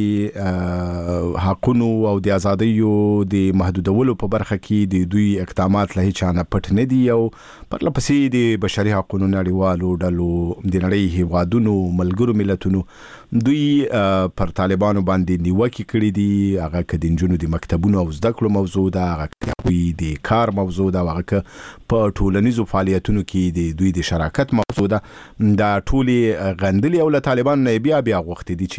د حقونو او د ازادیو د محدودولو په برخه کې د دوی اقدامات له چانه پټ نه دي او پر لپسې د بشري حقوقو نړیوالو ډلو د نړۍ هیوادونو ملګرو ملتونو دوی پر طالبانو باندې نیوکه کړې دي هغه کدي جنونو د مکتبونو او زده کړو موضوع ده هغه کوي د کار موضوع ده هغه په ټولنیزو فعالیتونو کې د دوی د شراکت موضوع ده دا ټولي غندلي او طالبان نه بیا بیا وخت دي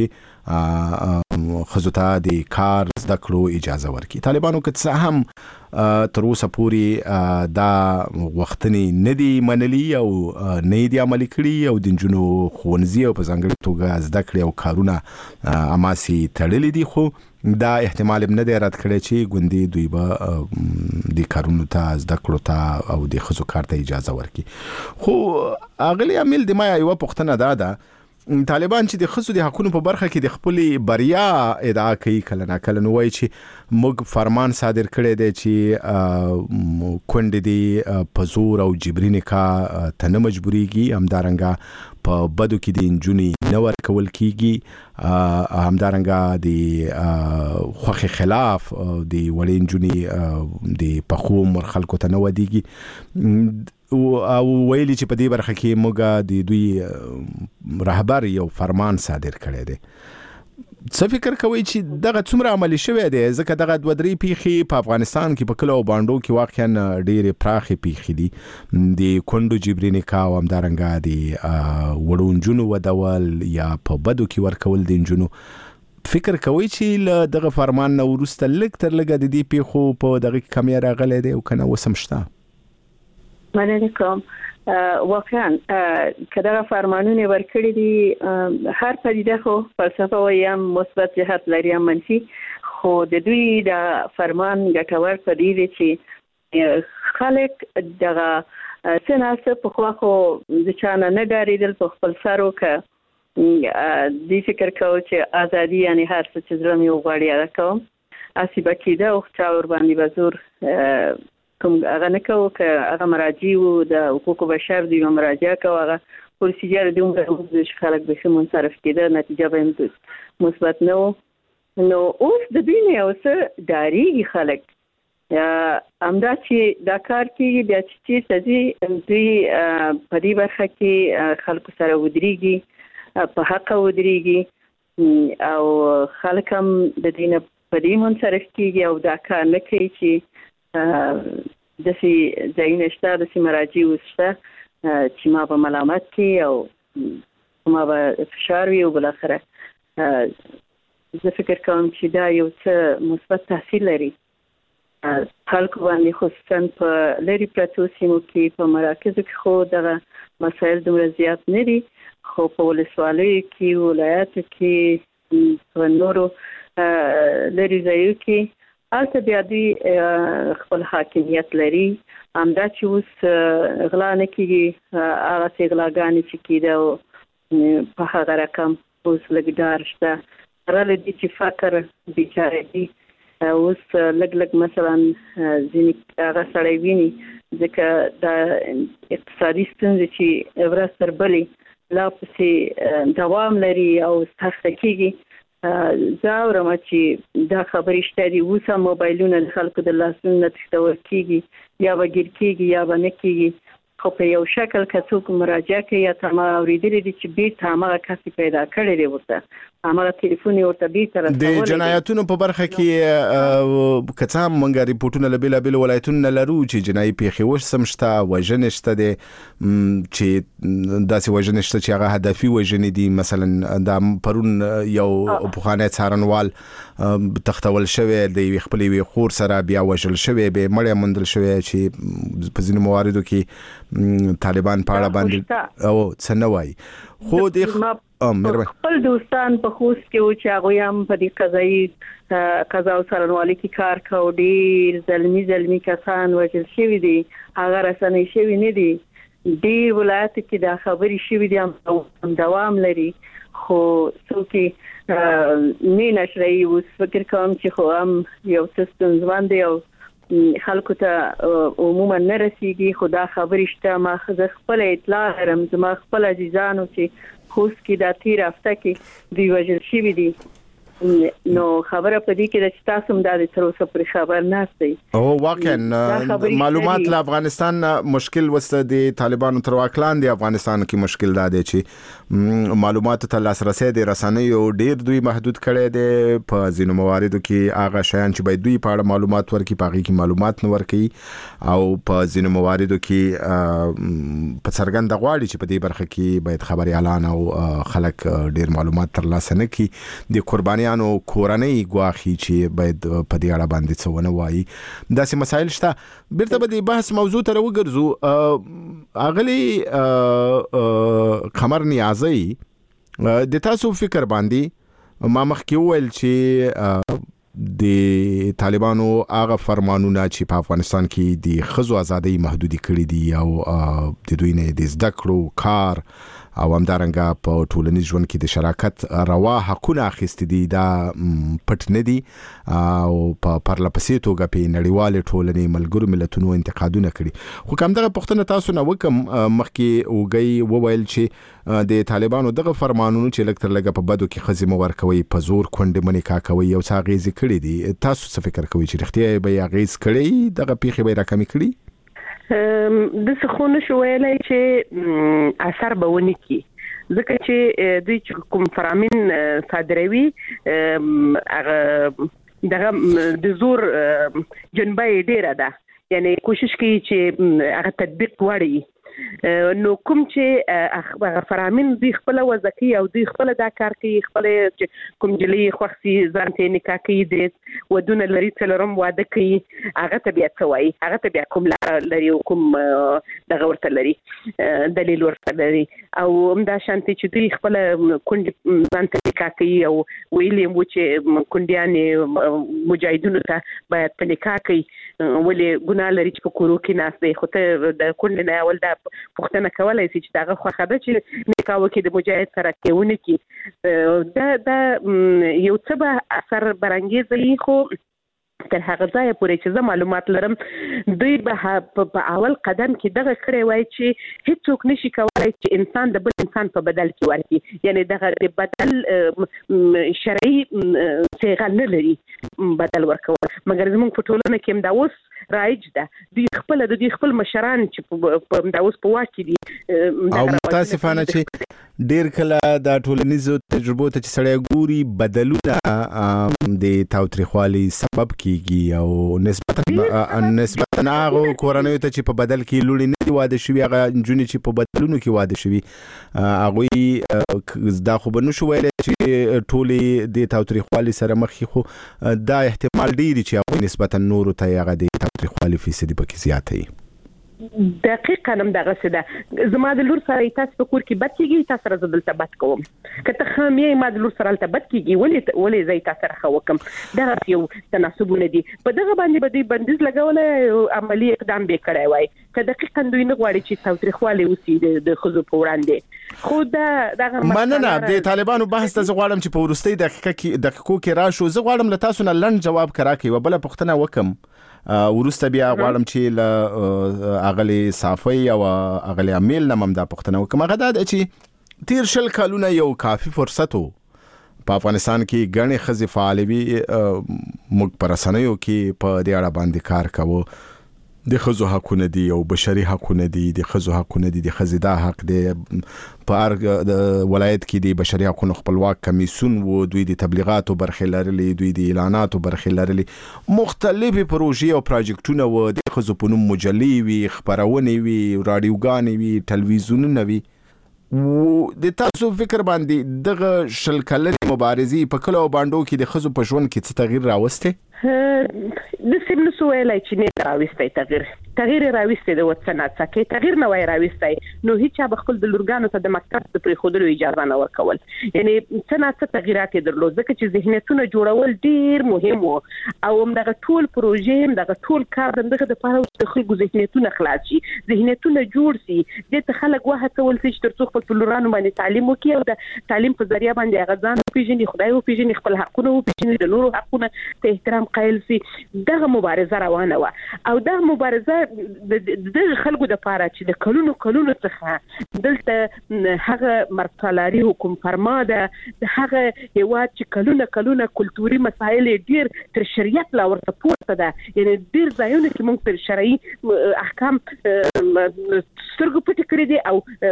چې خزوته د کار زده کړو اجازه ورکړي طالبانو که څه هم تر اوسه پورې دا وختنی ندي منلي او نه دي عملي کړي او د جنونو خونځي او په ځانګړي توګه زده کړې او کارونه اماسي تړلې دي خو دا احتمال نه دی رد کړی چې ګوندې دوی به د کارونو ته زده کړو ته او د خزو کار ته اجازه ورکړي خو اغلی عامل د ما یو پښتنه دا ده طالبان چې د خصو د حقوقو په برخه کې د خپل بریا ادعا کوي کله نه کله نو وایي چې موږ فرمان صادر کړی دی چې کونډې دی په زور او جبري نکاح ته نه مجبورېږي همدارنګه په بدو کې د نجونې نه ورکول کیږي همدارنګه د خوخي خلاف د وړې نجونې د پخو مر خلکو ته نه ودیږي او ویلي چې په دې برخه کې موږ د دوی رهبر یو فرمان صادر کړی دی څه فکر کوي چې دغه څومره عملي شوی دی ځکه دغه دوه درې پیښې په افغانستان کې په کلو او باندو کې واقعا ډېرې پراخې پیښې دي د کونډو جبري نکاح او همدارنګه د وړو نجونو ودول یا په بدو کې ورکول د نجونو فکر کوي چې له دغه فرمان نه وروسته لږ تر لږه د دې پیښو په دغه کې کمی راغلی دی او که نه اوس هم شته مننه کوم واقعا کله فرمانونه ورکړي دي هر پدیده خو فلسفه وایم مثبت جهت لري هم منفي خو د دوی د فرمان ګټور پدیده چې خلک دغه سناسه په خوا خو د چانه نه ډاریدل په خپل سرو ک د فکر کوي چې ازادي یعنی هر څه چې زړه مې وغواړي هغه کوم اسی بکیده او چا ور باندې بزور کوم هغه نه کوو که هغه مراجع وو د حقوقو بشر دی مراجعه کوو هغه پروسیجر دی موږ چې خلک به څه منصرف کېده نتیجه به مثبت نه وو نو اوس د دوی نه یو څه ډارېږي خلک همدا چې دا کار کېږي بیا چې چېرته ځي دوی په دې برخه کې خلکو سره ودرېږي په حقه ودرېږي او خلک هم د دې نه په دې منصرف کېږي او دا کار نه کوي چې دسی ځایونه شته دسی مراجع وسته چې ما به ملامت کی او ما به فشار وي او بل اخره زه فکر کوم چې دا یو څه مثبت تاثیر لري خلکو باندې خصوصا په لري پرتو سیمو کې په مراکزو کې خو دغه مسایل دومره زیات نه دي خو په ولسوالیو کې ولایاتو کې په نورو لري ځایو کې البته بیا دوی خپل حاکمیت لري همدا چې اوس غلا نه کېږي هغه څه غلاګانې چې کېده په هغه رقم اوس لږ ډار شته راله دي چې فقر بیچاره دي اوس لږ لږ مثلا ځینې هغه سړی ویني ځکه دا اقتصادي ستونزې چې ورځ تر بلې لا پسې دوام لري او سخته کېږي زه اورم چې دا خبرې شته دي اوس هم موبایلونه د خلکو د لاسونو نه تښتول کېږي یا به ګیر کېږي یا به نه کېږي خو په یو شکل که څوک مراجعه کوي یا ته ما اورېدلي دي چې بېرته هماغه کس پیدا کړی دی ورته هغه ټلیفون ورته دی تر د جنایتونو په برخه کې کڅا مونږه ریپورتونه لبیل بل ولایتونه لرو چې جنایي پیښې وسمشته وژنشته دي چې داسې وژنشته چې هغه هدفي وژنې دي. مثلا د پرون یو پوخانه څارنوال تختول شوی د خپل وی خور سره بیا وژل شوی به مړی مندل شوی چې په ځینو مواردو کې طالبان پاړه باندې او څنوي خو د خپل دوستان په خوست کې و چې هغه هم په دې قضایي قضا او څارنوالي کې کار کوي. ډېر ظلمي ظلمي کسان وژل شوي دي، هغه رسنۍ شوي نه دي. ډېر ولایت کې دا خبرې شوي دي هم دوام لري، خو څوک نه نشري. اوس فکر کوم چې خو هم یو څه ستونزمن دی او خلکو ته عموما نه رسیږي. خو دا خبرې شته، ما خپل اطلاع لرم، زما خپل عزیزانو چې خوست کې د تیر هفته کې دوی وژل شوي دي. نو خبره په دې کې د تاسو هم د تر اوسه پر خبر نه استئ. او واقعا معلومات له افغانستان مشکل وسته د طالبانو تر واکلان دی افغانستان کې مشکل دا دی چې معلومات ته لاسرسي د رسنیو ډیر دوی محدود کړي دي. په ځینو مواردو کې هغه شیان چې باید دوی په اړه معلومات ورکړي پاږي کې معلومات نه ورکړي، او په ځینو مواردو کې په څرګند غواړي چې په دې برخه کې باید خبري اعلان او خلک ډیر معلومات ترلاسه نه کړي. د قرباني نو کورنۍ غواخي چې باید په دې اړه باندې څه ونه وایي. داسې مسایل شته. بیرته به د بحث موضوع ته وګرځو. اغلی قمر نیازی د تاسو فکر باندې ما مخکې وویل چې د طالبانو هغه فرمانونه چې په افغانستان کې د ښځو ازادۍ محدودي کړي دي او د دوی نه د زده کړو کار او همدارنګه په ټولنیز ژوند کې د شراکت روا حقونه اخیستي دي، دا پټ نه دي او په پرلپسې توګه په نړیوال ټولنې ملګرو ملتونو انتقادونه کړي. خو کوم دغه پوښتنه تاسو نه وکم مخکې وګي وویل چې د طالبانو دغه فرمانونو چې لکتر لګه په بدو کې خزمه ورکوي، په زور کونډه منی کا کوي او څا غیز کړي دي. تاسو څه فکر کوئ چې رښتیا به غیز کړي دغه پیښه به راکمي کړي؟ د څه خو نشو ویلای چې اثر به ونی کی، ځکه چې دوی کوم فرامین صادروي هغه دغه د زور جنبه ډیره ده، یعنی کوشش کوي چې هغه تطبیق وړي. نو کوم چې هغه فرامین دوی خپل وځي او دوی خپل دا کار کوي، خپل کوم جلی خوښي ځان ته نکاح کوي، د ودونه لري څلورم واده کوي، هغه ته بیا څه وایي، هغه ته بیا کوم لري کوم دغه ورته لري دلیل ورته لري. او همدا شانتي چې دوی خپل کونډې ځان ته نکاح کوي او ویلي مو چې کونډیانې مجاهدونو ته باید په نکاح کوي، ولې ګناه لري چې په کورو کې ناست دی. خو ته د کونډې نه اول دا پوښتنه کولای شي چې داغه خوخه ده چې نکاح وکړي د مجاهد سره کېونه کې دا دا یو څه به اثر برانګیزي. خو تر هغه ځای پورې چې زه معلومات لرم دوی به په اول قدم کې دغه کړی وای چې هیڅوک نشي کولای چې انسان د بل انسان په بدل کې ورکړي، یعنی دغه د بدل شرعي صيغه نه لري بدل ورکول. مګر زموږ په ټولنه کې هم دا اوس رایج ده. دوی خپل د دوی خپل مشران چې په دا اوس په واکې دي او متاسفانه چې ډیر کله د ټولنیزو تجربو ته چې سړی ګوري بدلونه د تاوتریخوالي سبب کیږي او نسبتا نسبتا هغه کورنۍ ته چې په بدل کې لوري نه دی واده شوی، هغه جونې چې په بدلونو کې واده شوی، هغه دا خو به نشو ویل چې ټولې د تاوتریخوالي سره مخ خو دا احتمال ډیر چې هغه نسبتا نور ته هغه د تاوتریخوالي فیصد پکې زیاتې. دقیقاً هم دغه څه ده. زما د لور سره تاسو په کور کې بد کیږي، تاسو سره زدل ته بد کوم، کته خامې ما د لور سره ته بد کیږي، ولې ولې زې تاسو سره خوکم. دا یو تناسبونه دي. په دغه باندې به دې بندیز لګولای عملی اقدام به کړای وای، که دقیقاً دوی نه غواړي چې تاوتریخوالي وسی د خزو په وړاندې. خو دا دغه مننه د طالبانو بحث ته غواړم چې په ورستۍ دقیقه کې دقیقو کې راشو. زه غواړم له تاسو نه لنډ جواب کراکې و بل پوښتنه وکم. ورسته بیا غواړم چې ل اغلی صافي او اغلی امیل نمم دا پښتنه وکم. هغه دا چې تیر شل کالونه یو کافي فرصت وو په افغانستان کې غني خزي فعالوي، موږ پر اسانيو کې په دې اړه باندې کار کوو. د خزو حقونه دي او بشري حقونه دي د خزو حقونه دي د خزیدا حق دي په هر ولایت کې د بشري حقوقو خپلواک کمیسیون و دوی د تبلیغاتو برخې لرلي دوی د اعلاناتو برخې لرلي مختلفي پروژې او پروجیکټونه و د خزو په نوم مجلې وي خبرونه وي رادیوګانې وي ټلویزیونونه وي د تاسو فکر باندې دغه شل کلنې مبارزې په کلو باندې کې د خزو په ژوند کې څه تغییر راوسته د سیمه سوالای چې نه راوستي تغییر تغییر راوستي د وڅنات څخه تغییر نه وای راوستي نو هیڅ به خپل د لورګانو ته د مکتب د پری خودلو اجازه نه ورکول یعنی څنګه څه تغیرات درلود ځکه چې ذهنیتونه جوړول ډیر مهم وو او همدغه ټول پروژې همدغه ټول کار دغه د پاره د خلکو ذهنیتونه خلاص شي ذهنیتونه جوړ شي د خلک وه څول چې تر څو خپل لورانو باندې تعلیم وکړي او د تعلیم په ذریعہ باندې غزان پیژني خدای او پیژني خپل حقونه او پیژني د نورو حقونه ته احترام قائل سي دغه مبارزه روانه و او دغه مبارزه د خلکو د پاره چې د کلونو کلونو څخه دلته هغه مرتلاري حکم فرما ده د هغه هیواد چې کلونه کلونه کلتوري مسایل ډیر تر شریعت لا ورته پورته ده یعنی ډیر ځایونه کې موږ تر شرعي احکام سترګو پټ کړی دي او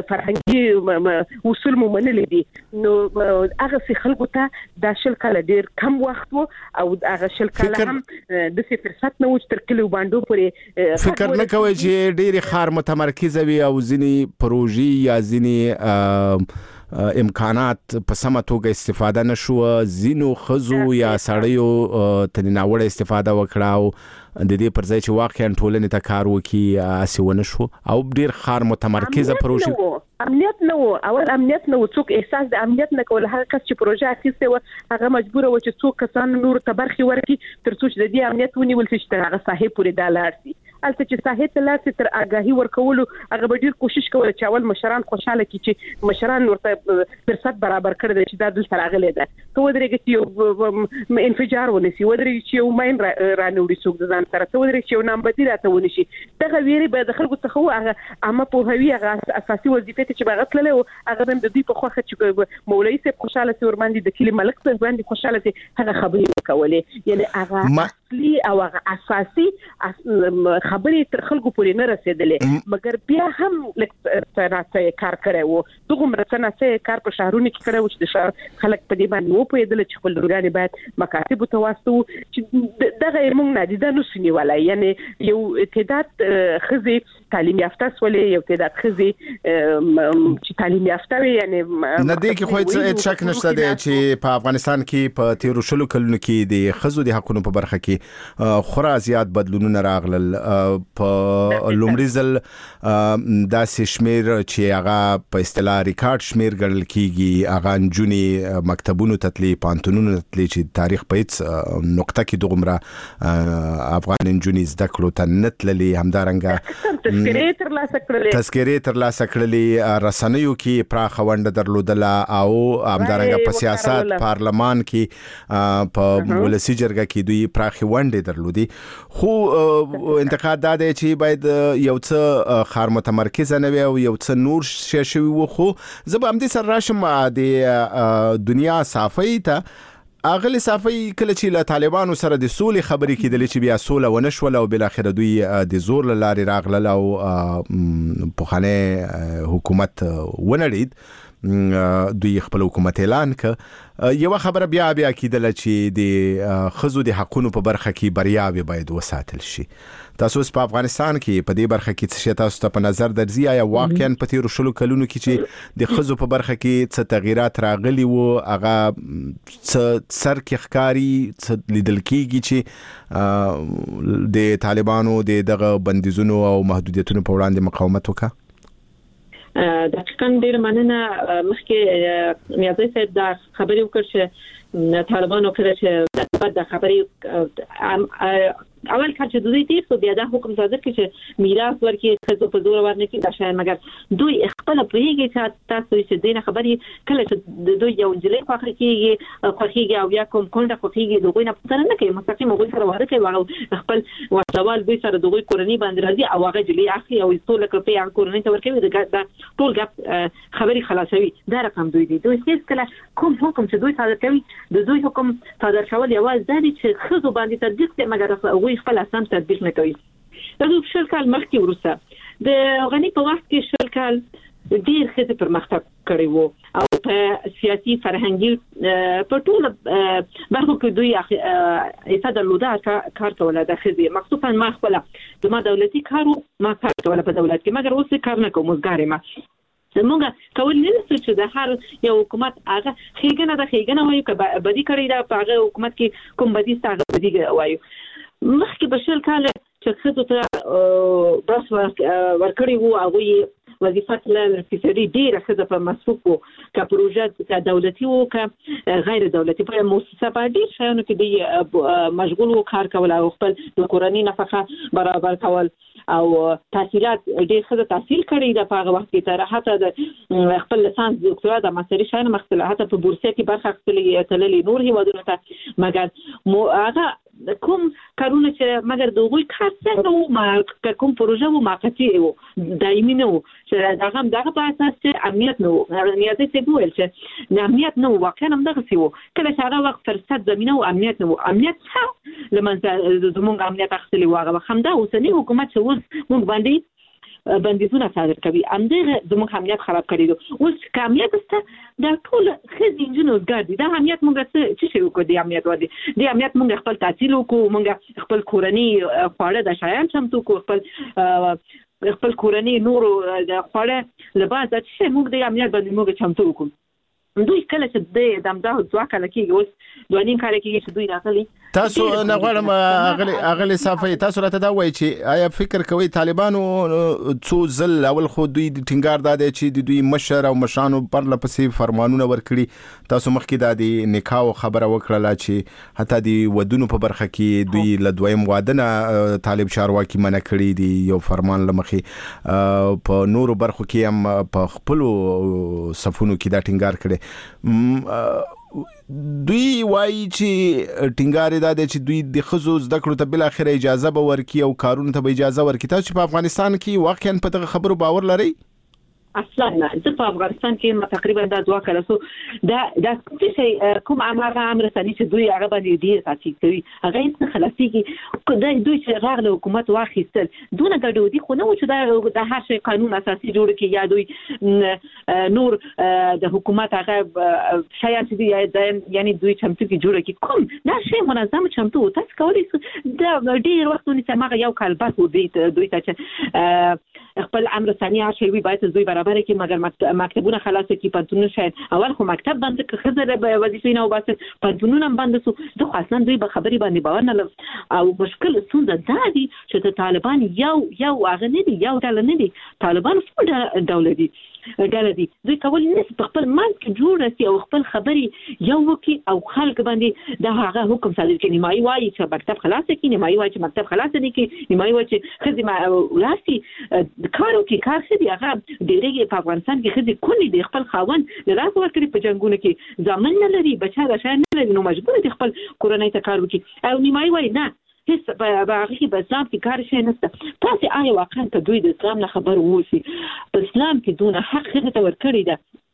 فرهنګي اصول مو منلي دي نو هغه څه خلکو ته د شل کال ډیر کم وخت وو او هغه شل کال هم د څه فرصت نه و چې تر کلو باندې پورې فکر نه کوي چې ډېری خار متمرکز وي او ځینی پروژې یا ځینی امکانات په سمه توګه استفاده نشو زینو خزو یا سړیو تناوړ استفاده وکړه او د دې پر ځای چې واقعا ټولنې ته کار وکړي اسونه شو او ډېر خار متمرکز پروژې امنیت نو اول امنیت نو څوک احساس د امنیت نه کول هغه کس چې پروژه اخیسته و هغه مجبور و چې څوک کسان نور ته برخي ورکړي تر څو چې د دې امنیت ونیول شي چې هغه صاحب پورې دالار سي البته چې صاحب ته لاس تر آگاهي ورکول هغه به ډیر کوشش کوي چې اول مشران خوشاله کړي چې مشران ورته فرصت برابر کړي چې دا دلته راغلي ده ته ودرېږي چې انفجار ونسي ودرېږي چې یو ماین رانوړي څوک د ځان سره ته ودرېږي چې یو نامبدي راته ونشي دغه ویری به د خلکو څخه هغه عامه پوهوي هغه اساسي وظیفه چې باغتلله او هغه د دوی په خوخه چې مولوی صاحب خوشاله سي ور باندې د کلی ملک صاحب باندې خوشاله سي هغه خبرې وکولې یعنی هغه اصلي او هغه اساسي خبرې تر خلکو پورې نه رسیدلې مګر بیا هم لکه کار کړی وو دغه مرسته کار په شهرونو کې کړی و چې د شهر خلک په دې باندې وو په دې چې خپل لورګانې باید مکاتب ته واسطو چې دغه موږ نه دي د نوسنی ولا یعنی یو تعداد خزي تعلیم یافته سولې یو تعداد خزي چې تعلیم یافته وي یعنی نه دی کې خو هیڅ شک نشته دی چې په افغانستان کې په تیر شلو کلونو کې د خزو د حقوقو په برخه کې خورا زیات بدلونونه راغلل په لومړي ځل داسې شمیر چې هغه په اصطلاح ریکارډ شمیر ګڼل کیږي هغه نجونی مکتبونو تتلی پانتونونو تتلی چې تاریخ په هیڅ نقطه کې دغمره افغان نجونی زده کړو ته نتللی همدارنګه تذکرې تر لاسه کړلې تذکرې تر لاسه کړلې رسنیو کې پراخ ونډه درلودله او همدارنګه په سیاست پارلمان کې په ولسی جرګه کې دوی پراخ ونډه درلودي خو انتقاد دا دی چې باید یو څه خار متمرکز نه وي او یو څه نور شي شوی و خو زه به هم دې سره راشم د دنیا صافي ته اغلی صافي کله چې له طالبانو سره د سولې خبرې کېدلې چې بیا سوله ونه شول او بل اخر دوی د زور لارې راغلل او پخانه حکومت ونړید دوی خپل حکومت اعلان ک یو خبره بیا بیا کېدله چې د خزو د حقوقو په برخه کې بریاوي باید وساتل شي تاسو په افغانستان کې په دې برخه کې څه تاسو ته په نظر درځي یا واقعا په تیر شلو کلونو کې چې د خزو په برخه کې څه تغیرات راغلي وو هغه څه سر کې ښکاری څه لیدل کېږي چې د طالبانو د دغه بندیزونو او محدودیتونو په وړاندې مقاومت وکړي دقیقاً ډیر مننه مخکې نیازي صاحب دا خبرې وکړ چې طالبانو کړه چې دا خبرې اول کار چې دوی دې سو بیا دا حکم صادر کړي چې میراث ورکړي خزو په زور ورنه کې دا شاید مګر دوی خپل پریږي چې تاسو چې دینه خبرې کله چې دوی یو ځلې خوخه کېږي خوخيږي او بیا کوم کونډه خوخيږي دوی نه پوښتنه نه کوي مستقیم وګړي سره واره کوي او خپل وسوال دوی سره دوی کورنۍ باندې راځي او هغه جلې اخلي او ټول کړي ان کورنۍ ته ورکوي دا ټول غپ خبرې خلاصوي دا رقم دوی دي دوی هیڅ کله کوم حکم چې دوی صادر کوي د دوی حکم صادر کول یوازې د چې خزو باندې تطبیق کوي مګر خپل اساس تطبیق نه کوي دا شل کال مخکې ورسته د غنی په وخت کې شل کال ډیر ښه پرمختګ کړی وو او په سیاسي فرهنګي په ټول برخو کې دوی ایسا درلوده کار کوله د خزي مخصوصا ما خپل د ما دولتي کارو ما کار کوله په دولت کې مګر اوس کار نه کوم وزګارې ما زموږ کول نه چې د هر یو حکومت هغه خېګنه د خېګنه وایي ک بدی کړی دا په هغه حکومت کې کوم بدی ستاسو بدی وایي مخکې بشل کال چې خزو ته بس ورکړی وو هغه وظیفه له فسادي ډیره خزه په مسوکو ک پروژه ک دولتي او ک غیر دولتي په مؤسسه باندې شایانو کې دی مشغول و کار کول او خپل د کورنۍ نفقه برابر کول او تحصیلات ډیر خزه تحصیل کړی د هغه وخت کې تر حتی د خپل لسانس دکتورا د ماستری شاین مختلف حتی په بورسیه کې برخه اخیستلې تللې نور هیوادونو ته مګر هغه کوم کارونه چې مګر دوی کار څنګه وو ما کوم پروژه وو موقتی وو دایمي نه وو چې دا هم دغه په اساس چې امنیت نو امنیت څه ویل چې امنیت نو واقعا هم دغه سی وو کله چې هغه وخت فرصت زمينه او امنیت نو امنیت څه لمنځه زموږ امنیت اخلي واغه همدا اوسنی حکومت چې اوس موږ باندې بندیزونه صادر کوي امدغه زموږ امنیت خراب کړی دي اوس کامیاب است دا ټول خزي انجنونو ګرځي دا امنیت موږ څه شي وکړو د امنیت ودی د امنیت موږ خپل تحصیل وکړو موږ خپل کورنۍ خواړه د شایان چمتو کو خپل خپل کورنۍ نور د خواړه لباس د څه موږ د امنیت باندې موږ چمتو وکړو دوی کله چې د دمداه ځواک لکه اوس دوه نیم کال کې چې دوی راغلي تاسو نه غواړم اغلی اغلی صافي تاسو راته دا وایي چې آیا فکر کوي طالبانو څو ځل اول خو دوی د ټینګار داده چې د دوی مشر او مشانو پر لپسې فرمانونه ورکړي تاسو مخکې د دې نکاح خبره وکړه چې حتی د ودونو په برخه کې دوی له دویم واده نه طالب چارواکي منع کړي دي یو فرمان لمخې په نورو برخو کې هم په خپل صفونو کې دا ټینګار کړي دوی وایي چې ټینګار دا دی چې دوی د خزو زده کړو ته بل اخر اجازه به ورکړي او کارونه ته به اجازه ورکړي تاسو په افغانستان کې واقعا په دغه خبرو باور لرئ اصلا نه زه په افغانستان کې ما تقریبا دا دوه کله سو دا دا څه کوم امر امر ثاني چې دوی هغه باندې ډیر تاکید کوي هغه هیڅ خلاصيږي دا دوی چې راغله حکومت واخیستل دونه ګډوډي خو نه و چې دا د هر شي قانون اساسي جوړ کړي یا دوی نور د حکومت هغه شایان چې دی یعنی دوی چمتو کې جوړ کړي کوم دا شی منظم چمتو تاسو کولی دا ډیر وختونه چې ما یو کال بعد دوی دوی ته خپل امر ثاني هر شی وي باید دوی برابر کې مګر مکتبونه خلاص کې پنځونه شاید اول خو مکتب بند کې خزر وظیفې نه وباسه پنځونه بند سو د اصلا دوی به خبري باندې باور نه او مشکل څنګه دا دي چې طالبان یو یو هغه نه دي یو ډول نه دي طالبان څو ډول دي ډول دي دوی کول نه خپل منځ کې جوړ شي او خپل خبري یو وکي او خلک باندې دا هغه حکم صادر کړي نیمایي وایي چې مکتب خلاص کړي نیمایي وایي چې مکتب خلاص نه کړي نیمایي وایي چې خزي ولاسي کارو کې کار خدي هغه ډېرې په افغانستان کې خدي کلی د خپل خاون له لاس ورکړي په جنگونو کې ځامن نه لري بچا راشه نه لري نو مجبور دي خپل کورنۍ ته کار وکړي او نیمایي وایي نه هیڅ په هغه کې په اسلام کې کار شي نشته تاسو آیا واقعا ته دوی د اسلام نه خبر ووسی په اسلام کې دونه حق خدای ته ورکړي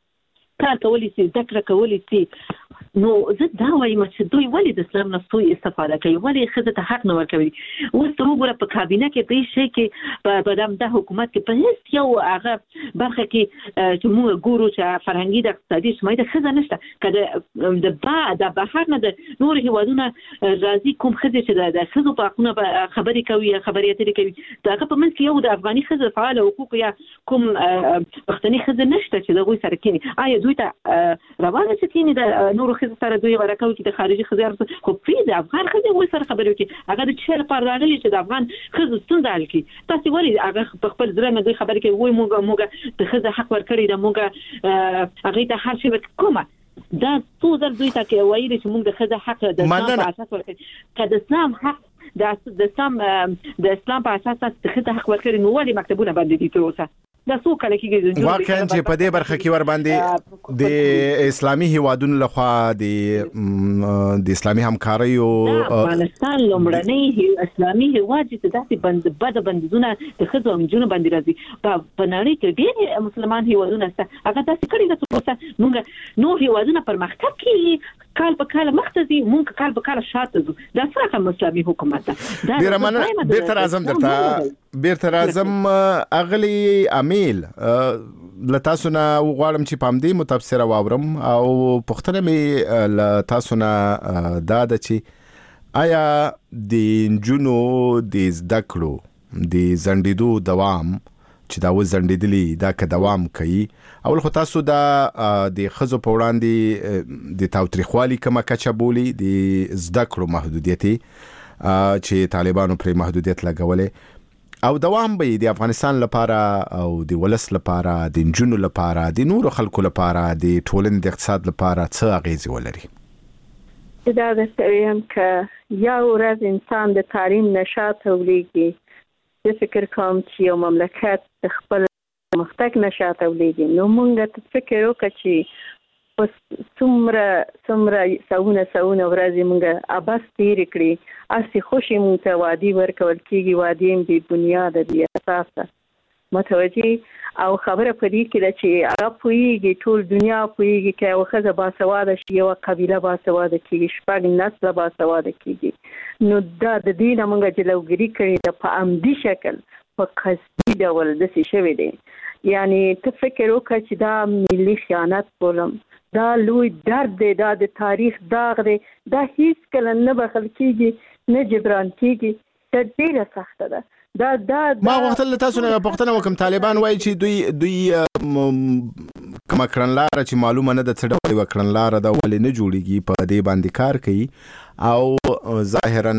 ده کار کولی سي ذکر کولی سي نو زه دا وایم چې دوی ولې د اسلام نه سوء استفاده کوي ولې خزه ته حق نه ورکوي اوس ته وګوره په کابینه کې په شي کې په دغه حکومت کې په هیڅ یو هغه برخه کې چې موږ ګورو چې فرهنګي د اقتصادي شمای د خزه نشته کله د با د بهر نه د نور هیوادونه راځي کوم خزه چې د خزو په حقونه خبرې کوي خبرې اترې کوي داغه په منځ کې یو د افغاني خزه فعال حقوق یا کوم پښتني خزه نشته چې دغه سره کېني آیا دوی ته روانه چې کېني د نور خزه سره دوی ورکو چې د خارجي خزه خو په د افغان خزه وې سره خبرې کوي هغه د چیرې پر راغلي چې د افغان خزه ستونزه حل کړي تاسو ولې هغه په خپل ځره نه دوی خبرې کوي وای موږ موږ د خزه حق ورکړي د موږ هغه ته هر شي کومه دا څو ځل دوی ته کوي وایي چې موږ د خزه حق د اسلام په اساس ورکړي کله اسلام حق د اسلام د اسلام په اساس د خزه حق ورکړي نو ولې مکتبونه باندې دي تر اوسه دا څو کله کېږي واقعا چې په دې برخه کې ور باندې د اسلامي هیوادونو لخوا د د اسلامي همکارۍ او افغانستان لومړنی اسلامي هیواد چې داسې بند بد بندونه د خزو امجونه باندې راځي په نړۍ کې ډېر مسلمان هیوادونه شته هغه داسې کړي د څه موږ نو هیوادونه پرمختګ کوي کال په کال مخته دي مونږ کال په کال شاته ځو دا څنګه اسلامي حکومت ده ډیر مننه بیرته راځم درته بیرته راځم اغلی امیل لتا سونه غواړم چې پام دې متفسره واورم او پښتنه می لتا سونه دا د چې آیا د جنو د زدکړو د زندیدو دوام چې دا و زندیدلی دا که دوام کوي اول خو تاسو دا د خزو په وړاندې د تاوتریخوالي کومه کچه بولی د زدکړو محدودیتي چې طالبانو پر محدودیت لګولې او دوام به د افغانستان لپاره او د ولس لپاره د جنو لپاره د نورو خلکو لپاره د ټولنې د اقتصاد لپاره څه اغیزه ولري دا د سویم ک یا ورځ انسان د تعلیم نشاط ولېږي د فکر کوم چې یو مملکت خپل مختګ نشاط ولېږي نو مونږ ته فکر وکړو چې پس څومره څومره ساونه ساونه ورځې مونږ اباس تیر کړی اسی خوشي مونږ ته وادي ورکول کېږي وادي هم د بنیاد دی اساسه متوجي او خبره پدې کې ده چې هغه پوېږي ټول دنیا پوېږي چې یو خزه باسواده شي یو قبيله باسواده کېږي شپږ نسل باسواده کېږي نو دا د دې نه موږ جلوګيري کړې ده په عمدي شکل په قصدي ډول د څه شوی دی یعنی ته فکر وکړه چې دا ملي خیانت بولم دا لوی درد دی دا د تاریخ داغ دی دا هیڅ کله نه بخل کېږي نه جبران کېږي دا ډېره سخته ده دا دا ما وختل تاسو نه پښتنه وکم طالبان وایي چې دوی دوی کوم کړنلار چې معلومه نه ده څه ډول وکړنلار دا ولې نه جوړیږي په دې باندې کار کوي او ظاهرا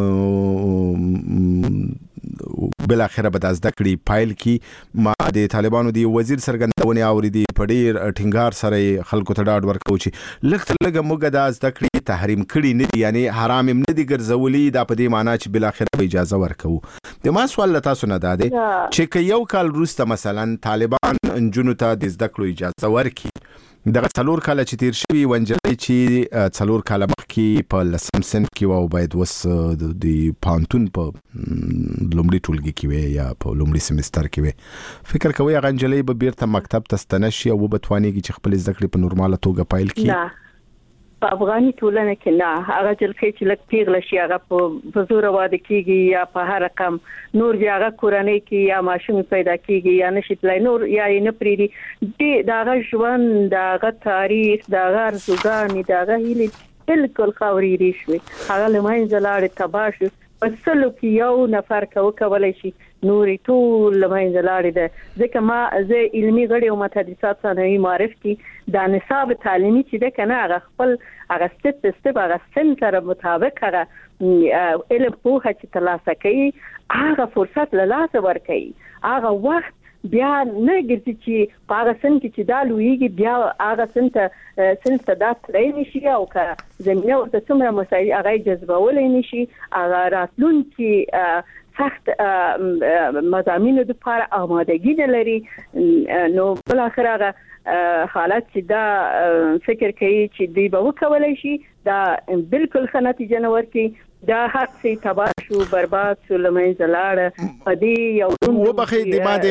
بل اخره به د ذکرې فایل کې ما د طالبانو دی وزیر سرګندونې اوریدي په ډیر ټینګار سره خلکو ته ډاډ ورکو چې لکه لګه موږ د ذکرې تحریم کړي نه دي یعنی حرام نه دي ګرځولي دا په دې معنی چې بل اخره به اجازه ورکو د ما سوال لته سونه ده چې یو کال وروسته مثلا طالبان انجونو ته د ذکرې اجازه ورکي دغه څلور کاله چې تیر شوی ونجلې چې څلور کاله مخکې په لسم صنف کې و باید وس د پانتون په لومړي ټولګي کې وي یا په لومړي سمستر کې وي فکر کوي هغه انجلې به بیرته مکتب ته ستنشي او به توانیږي چې خپل زده کړې په نورماله توګه پایل کړي په افغاني ټولنه کې نه هغه جلخې چې لک پیغله شي هغه په زور واده کیږي یا په هر رقم نور بیا هغه کورنۍ کې یا ماشوم پیدا کیږي یا نشي تلای نور یا نه پریدي د داغه ژوند داغه تاریخ داغه ارزوګانی داغه هیله بالکل خاوري ریشوي هغه لمنځه لاړ تباش پسلو کې یو نفر کو کولای شي نوري ټول لمنځه لاړ ده ځکه ما زه علمي غړي او متحدثات ثانوي معرف کې د نصاب تعلیمي چې ده کنه هغه خپل هغه ستپ ستپ هغه سن سره مطابق هغه علم په چې ترلاسه کوي هغه فرصت له لاسه ورکړي هغه وخت بیا نه ګرځي چې په هغه سن کې چې دا لویږي بیا هغه سن ته سن ته دا ترې نشي او که زمينه ورته څومره مسایل هغه جذبولې نشي هغه راتلونکي سخت مضامینو د لپاره آمادګي نه لري نو بل اخر هغه حالت چې دا فکر کوي چې دی به وکولای شي دا بالکل ښه نتیجه نه ورکړي دا هر څه تباہ شو برباد شو لمنځه لاړ پدې یو وبخې د ما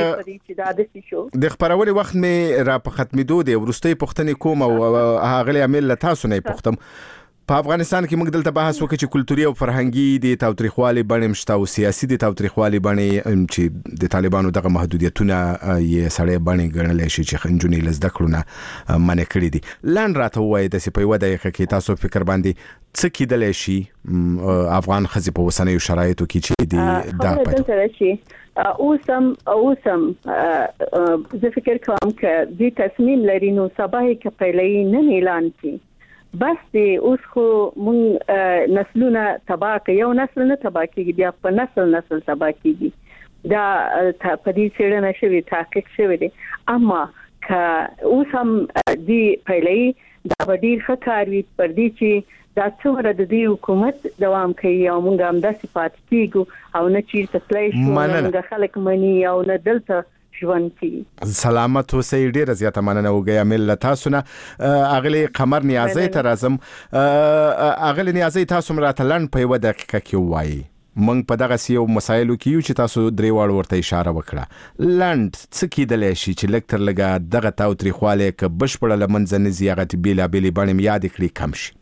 د د خبرولې وخت مې را په ختمېدو دی ورستۍ پښتنې کوم او هغه عمل له تاسو نه پښتم په افغانستان کې موږ دلته بحث وکړو چې کلتوري او فرهنګي د تاوتریخوالي بڼې مشته او سیاسي د تاوتریخوالي بڼې چې د طالبانو دغه محدودیتونه یې سړی بڼې ګڼل شي چې خنجونی لزده کړونه منع کړی دي لاند راته وایي د سپي و دغه کې تاسو فکر باندې څه کېدل شي افغان خزي په وسنیو شرایطو کې چې د دا پاتې اوسم اوسم زه فکر کوم چې د تصمیم لري نو سبا کې پهلې نه اعلان کی بس دی اوس خو مونږ نسلونه تباہ کوي یو نسل نه تباہ کیږي بیا په نسل نسل تباہ کیږي دا په دې څېړنه شوی تحقیق شوی دی اما که اوس هم دی پهلې دا ډیر ښه کار وي پر دې چې دا څومره د دې حکومت دوام کوي او مونږ هم د صفات کیږو او نه چیرته تلای شو مونږ خلک مني او نه دلته ژوند کی سلامت اوسئ ډیره زیاته مننه وګیا مل تاسو نه اغلی قمر نیازی ته راځم اغلی نیازی تاسو مراته لن په یو دقیقه کې وایي موږ په دغه سیو مسایلو کې یو چې تاسو درې واړو ورته اشاره وکړه لند څه کېدلی شي چې لږ تر لږه دغه تاوتریخوالی که بشپړه له منځه نه ځي هغه بېلابېلې بڼې مې یادې کړي کم شي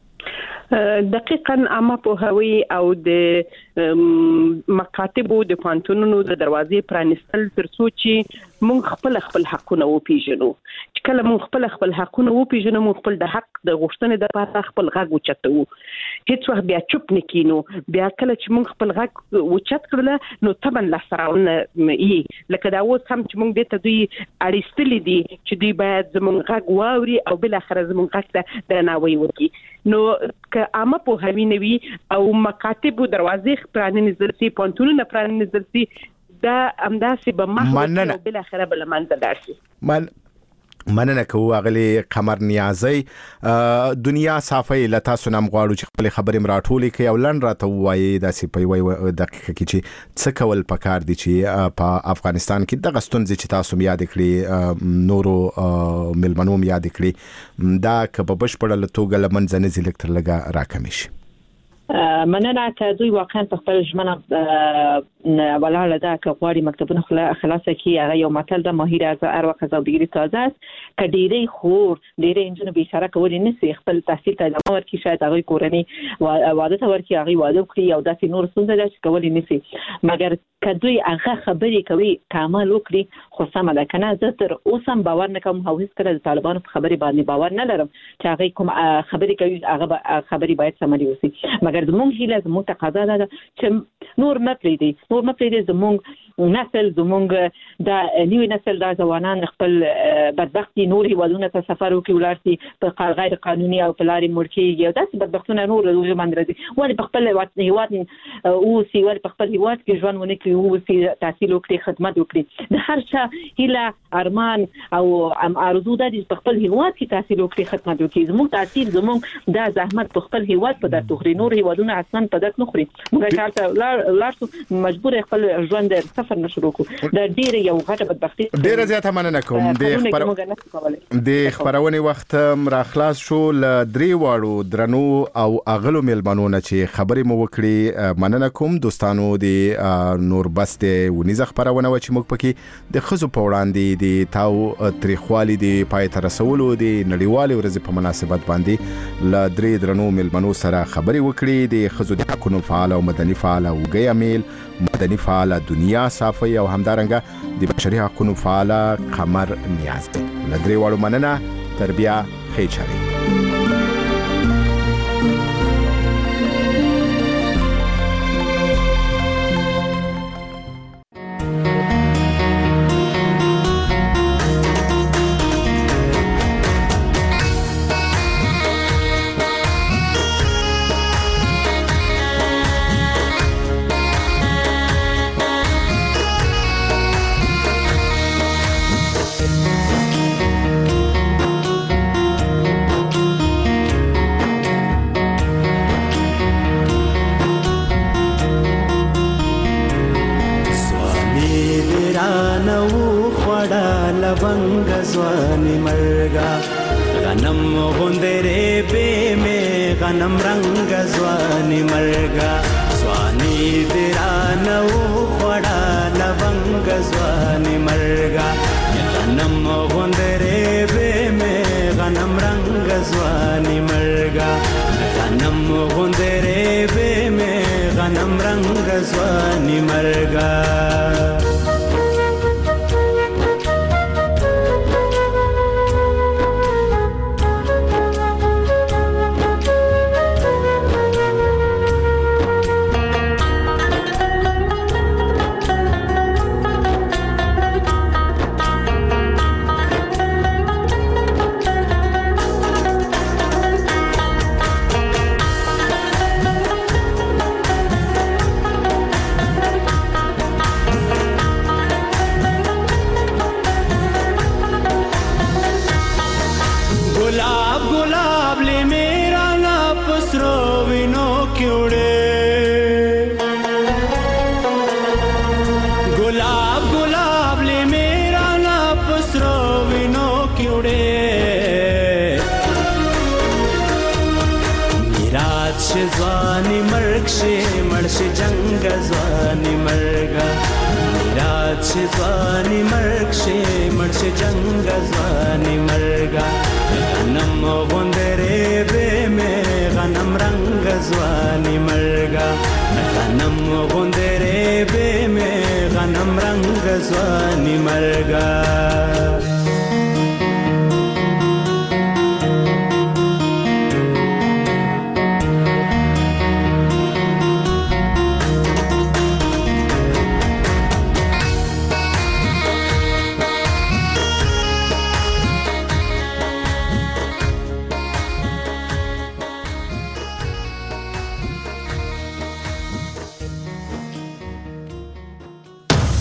دقیقاً عامه پوهاوی او د مکاتبو د پانتونونو د دروازې پرانستل تر څو چې موږ خپل خپل حقونه وپیژنو چې کله موږ خپل خپل حقونه وپیژنو موږ خپل د حق د غوښتنې لپاره خپل غږ اوچتو هیڅ وخت بیا چوپ نه کینو بیا کله چې موږ خپل غږ اوچت کړل نو طبعا لاسراونه یې لکه دا اوس هم چې موږ د ته دوی اړیستلې دي چې دوی باید زموږ غږ واوري او بل اخر زموږ غږ ته درناوی وکړي نو که عامه پوهاوی نه وي او مکاتبو دروازې پرانیزل شي پانتونونه پرانیزل شي دا همداسې به محو بل اخر بل منځ لاړ شي من مننه کوو اغلی قمر نیازی دنیا صافی له تاسو نام غواړو چې خپل خبرې مراټولې کوي او لن راته وایي داسې په یوه دقیقه کې چې څه کول پکار دي چې په افغانستان کې دغه ستونزې چې تاسو یاد کړې نورو ملمنو یاد کړې دا که په بشپړه توګه له منځه نه ځي لږ تر لږه راکمې شي مننه که دوی واقعا په خپل ژمنه ولاړه ده که غواړي مکتبونه خلاصه کړي هغه یو متل ده ماهر از هر وخت از دیگری تازه است که ډیری خور ډیری انجونو بیچاره کولی نشي خپل تحصیل ته ادامه ورکړي شاید هغوی کورنۍ واده ته ورکړي هغوی واده وکړي او داسې نور ستونزه ده چې کولی نشي مګر که دوی هغه خبرې کوي که عمل وکړي خو سمه ده که نه زه تر اوسه هم باور نه کوم او هېڅکله د طالبانو په خبرې باندې باور نه لرم چې هغوی کوم خبرې کوي هغه خبرې باید سمې وسي مګر زموږ هیله زموږ تقاضا ده چې نور نه پرېږدي نور نه پرېږدي زموږ نسل زموږ د نوي نسل د ځوانان خپل بدبختي نور هیوادونو ته سفر وکړي ولاړ شي په غیر قانوني او په لارې مړ کېږي او داسې بدبختونه نور روزي باندې راځي ولې په خپل هیواد اوسي ولې په خپل هیواد کې ژوند ونه کړي اوسي تحصیل وکړي خدمت وکړي د هر چا هیله ارمان او آرزو ده چې په خپل هیواد کې تحصیل وکړي خدمت وکړي زموږ تحصیل زموږ د زحمت په خپل هیواد په درد خوري نور هیوادونه اصلا په درد نه خوري موږ کارته لاړ مجبور خپل ژوند سفر نشو کو د ډیر یو غټه بدبختی ډیر زیاته مننه کوم د خبرونه د خبرونه وخت را خلاص شو ل درې واړو درنو او اغلو ملمنونه چې خبرې مو وکړي مننه کوم دوستانو د نور بسته ونیزه خبرونه و چې موږ پکې د خزو په وړاندې د تاو تاریخوالي د پای تر رسولو د نړیوال ورځ په مناسبت باندې ل درې درنو ملمنو سره خبرې وکړي د خزو د حقوقو فعال او مدني فعال او غي امیل مدني فعال دنیا صافي او همدارنګه د بشري حقوقو فعال قمر نیاز دی لدري واړو مننه تربیه خېچري شي ځواني مرګ شي مړ شي جنگ ځواني مرګا غنم غوندري به مې غنم رنگ ځواني مرګا غنم غوندري به مې غنم رنگ ځواني مرګا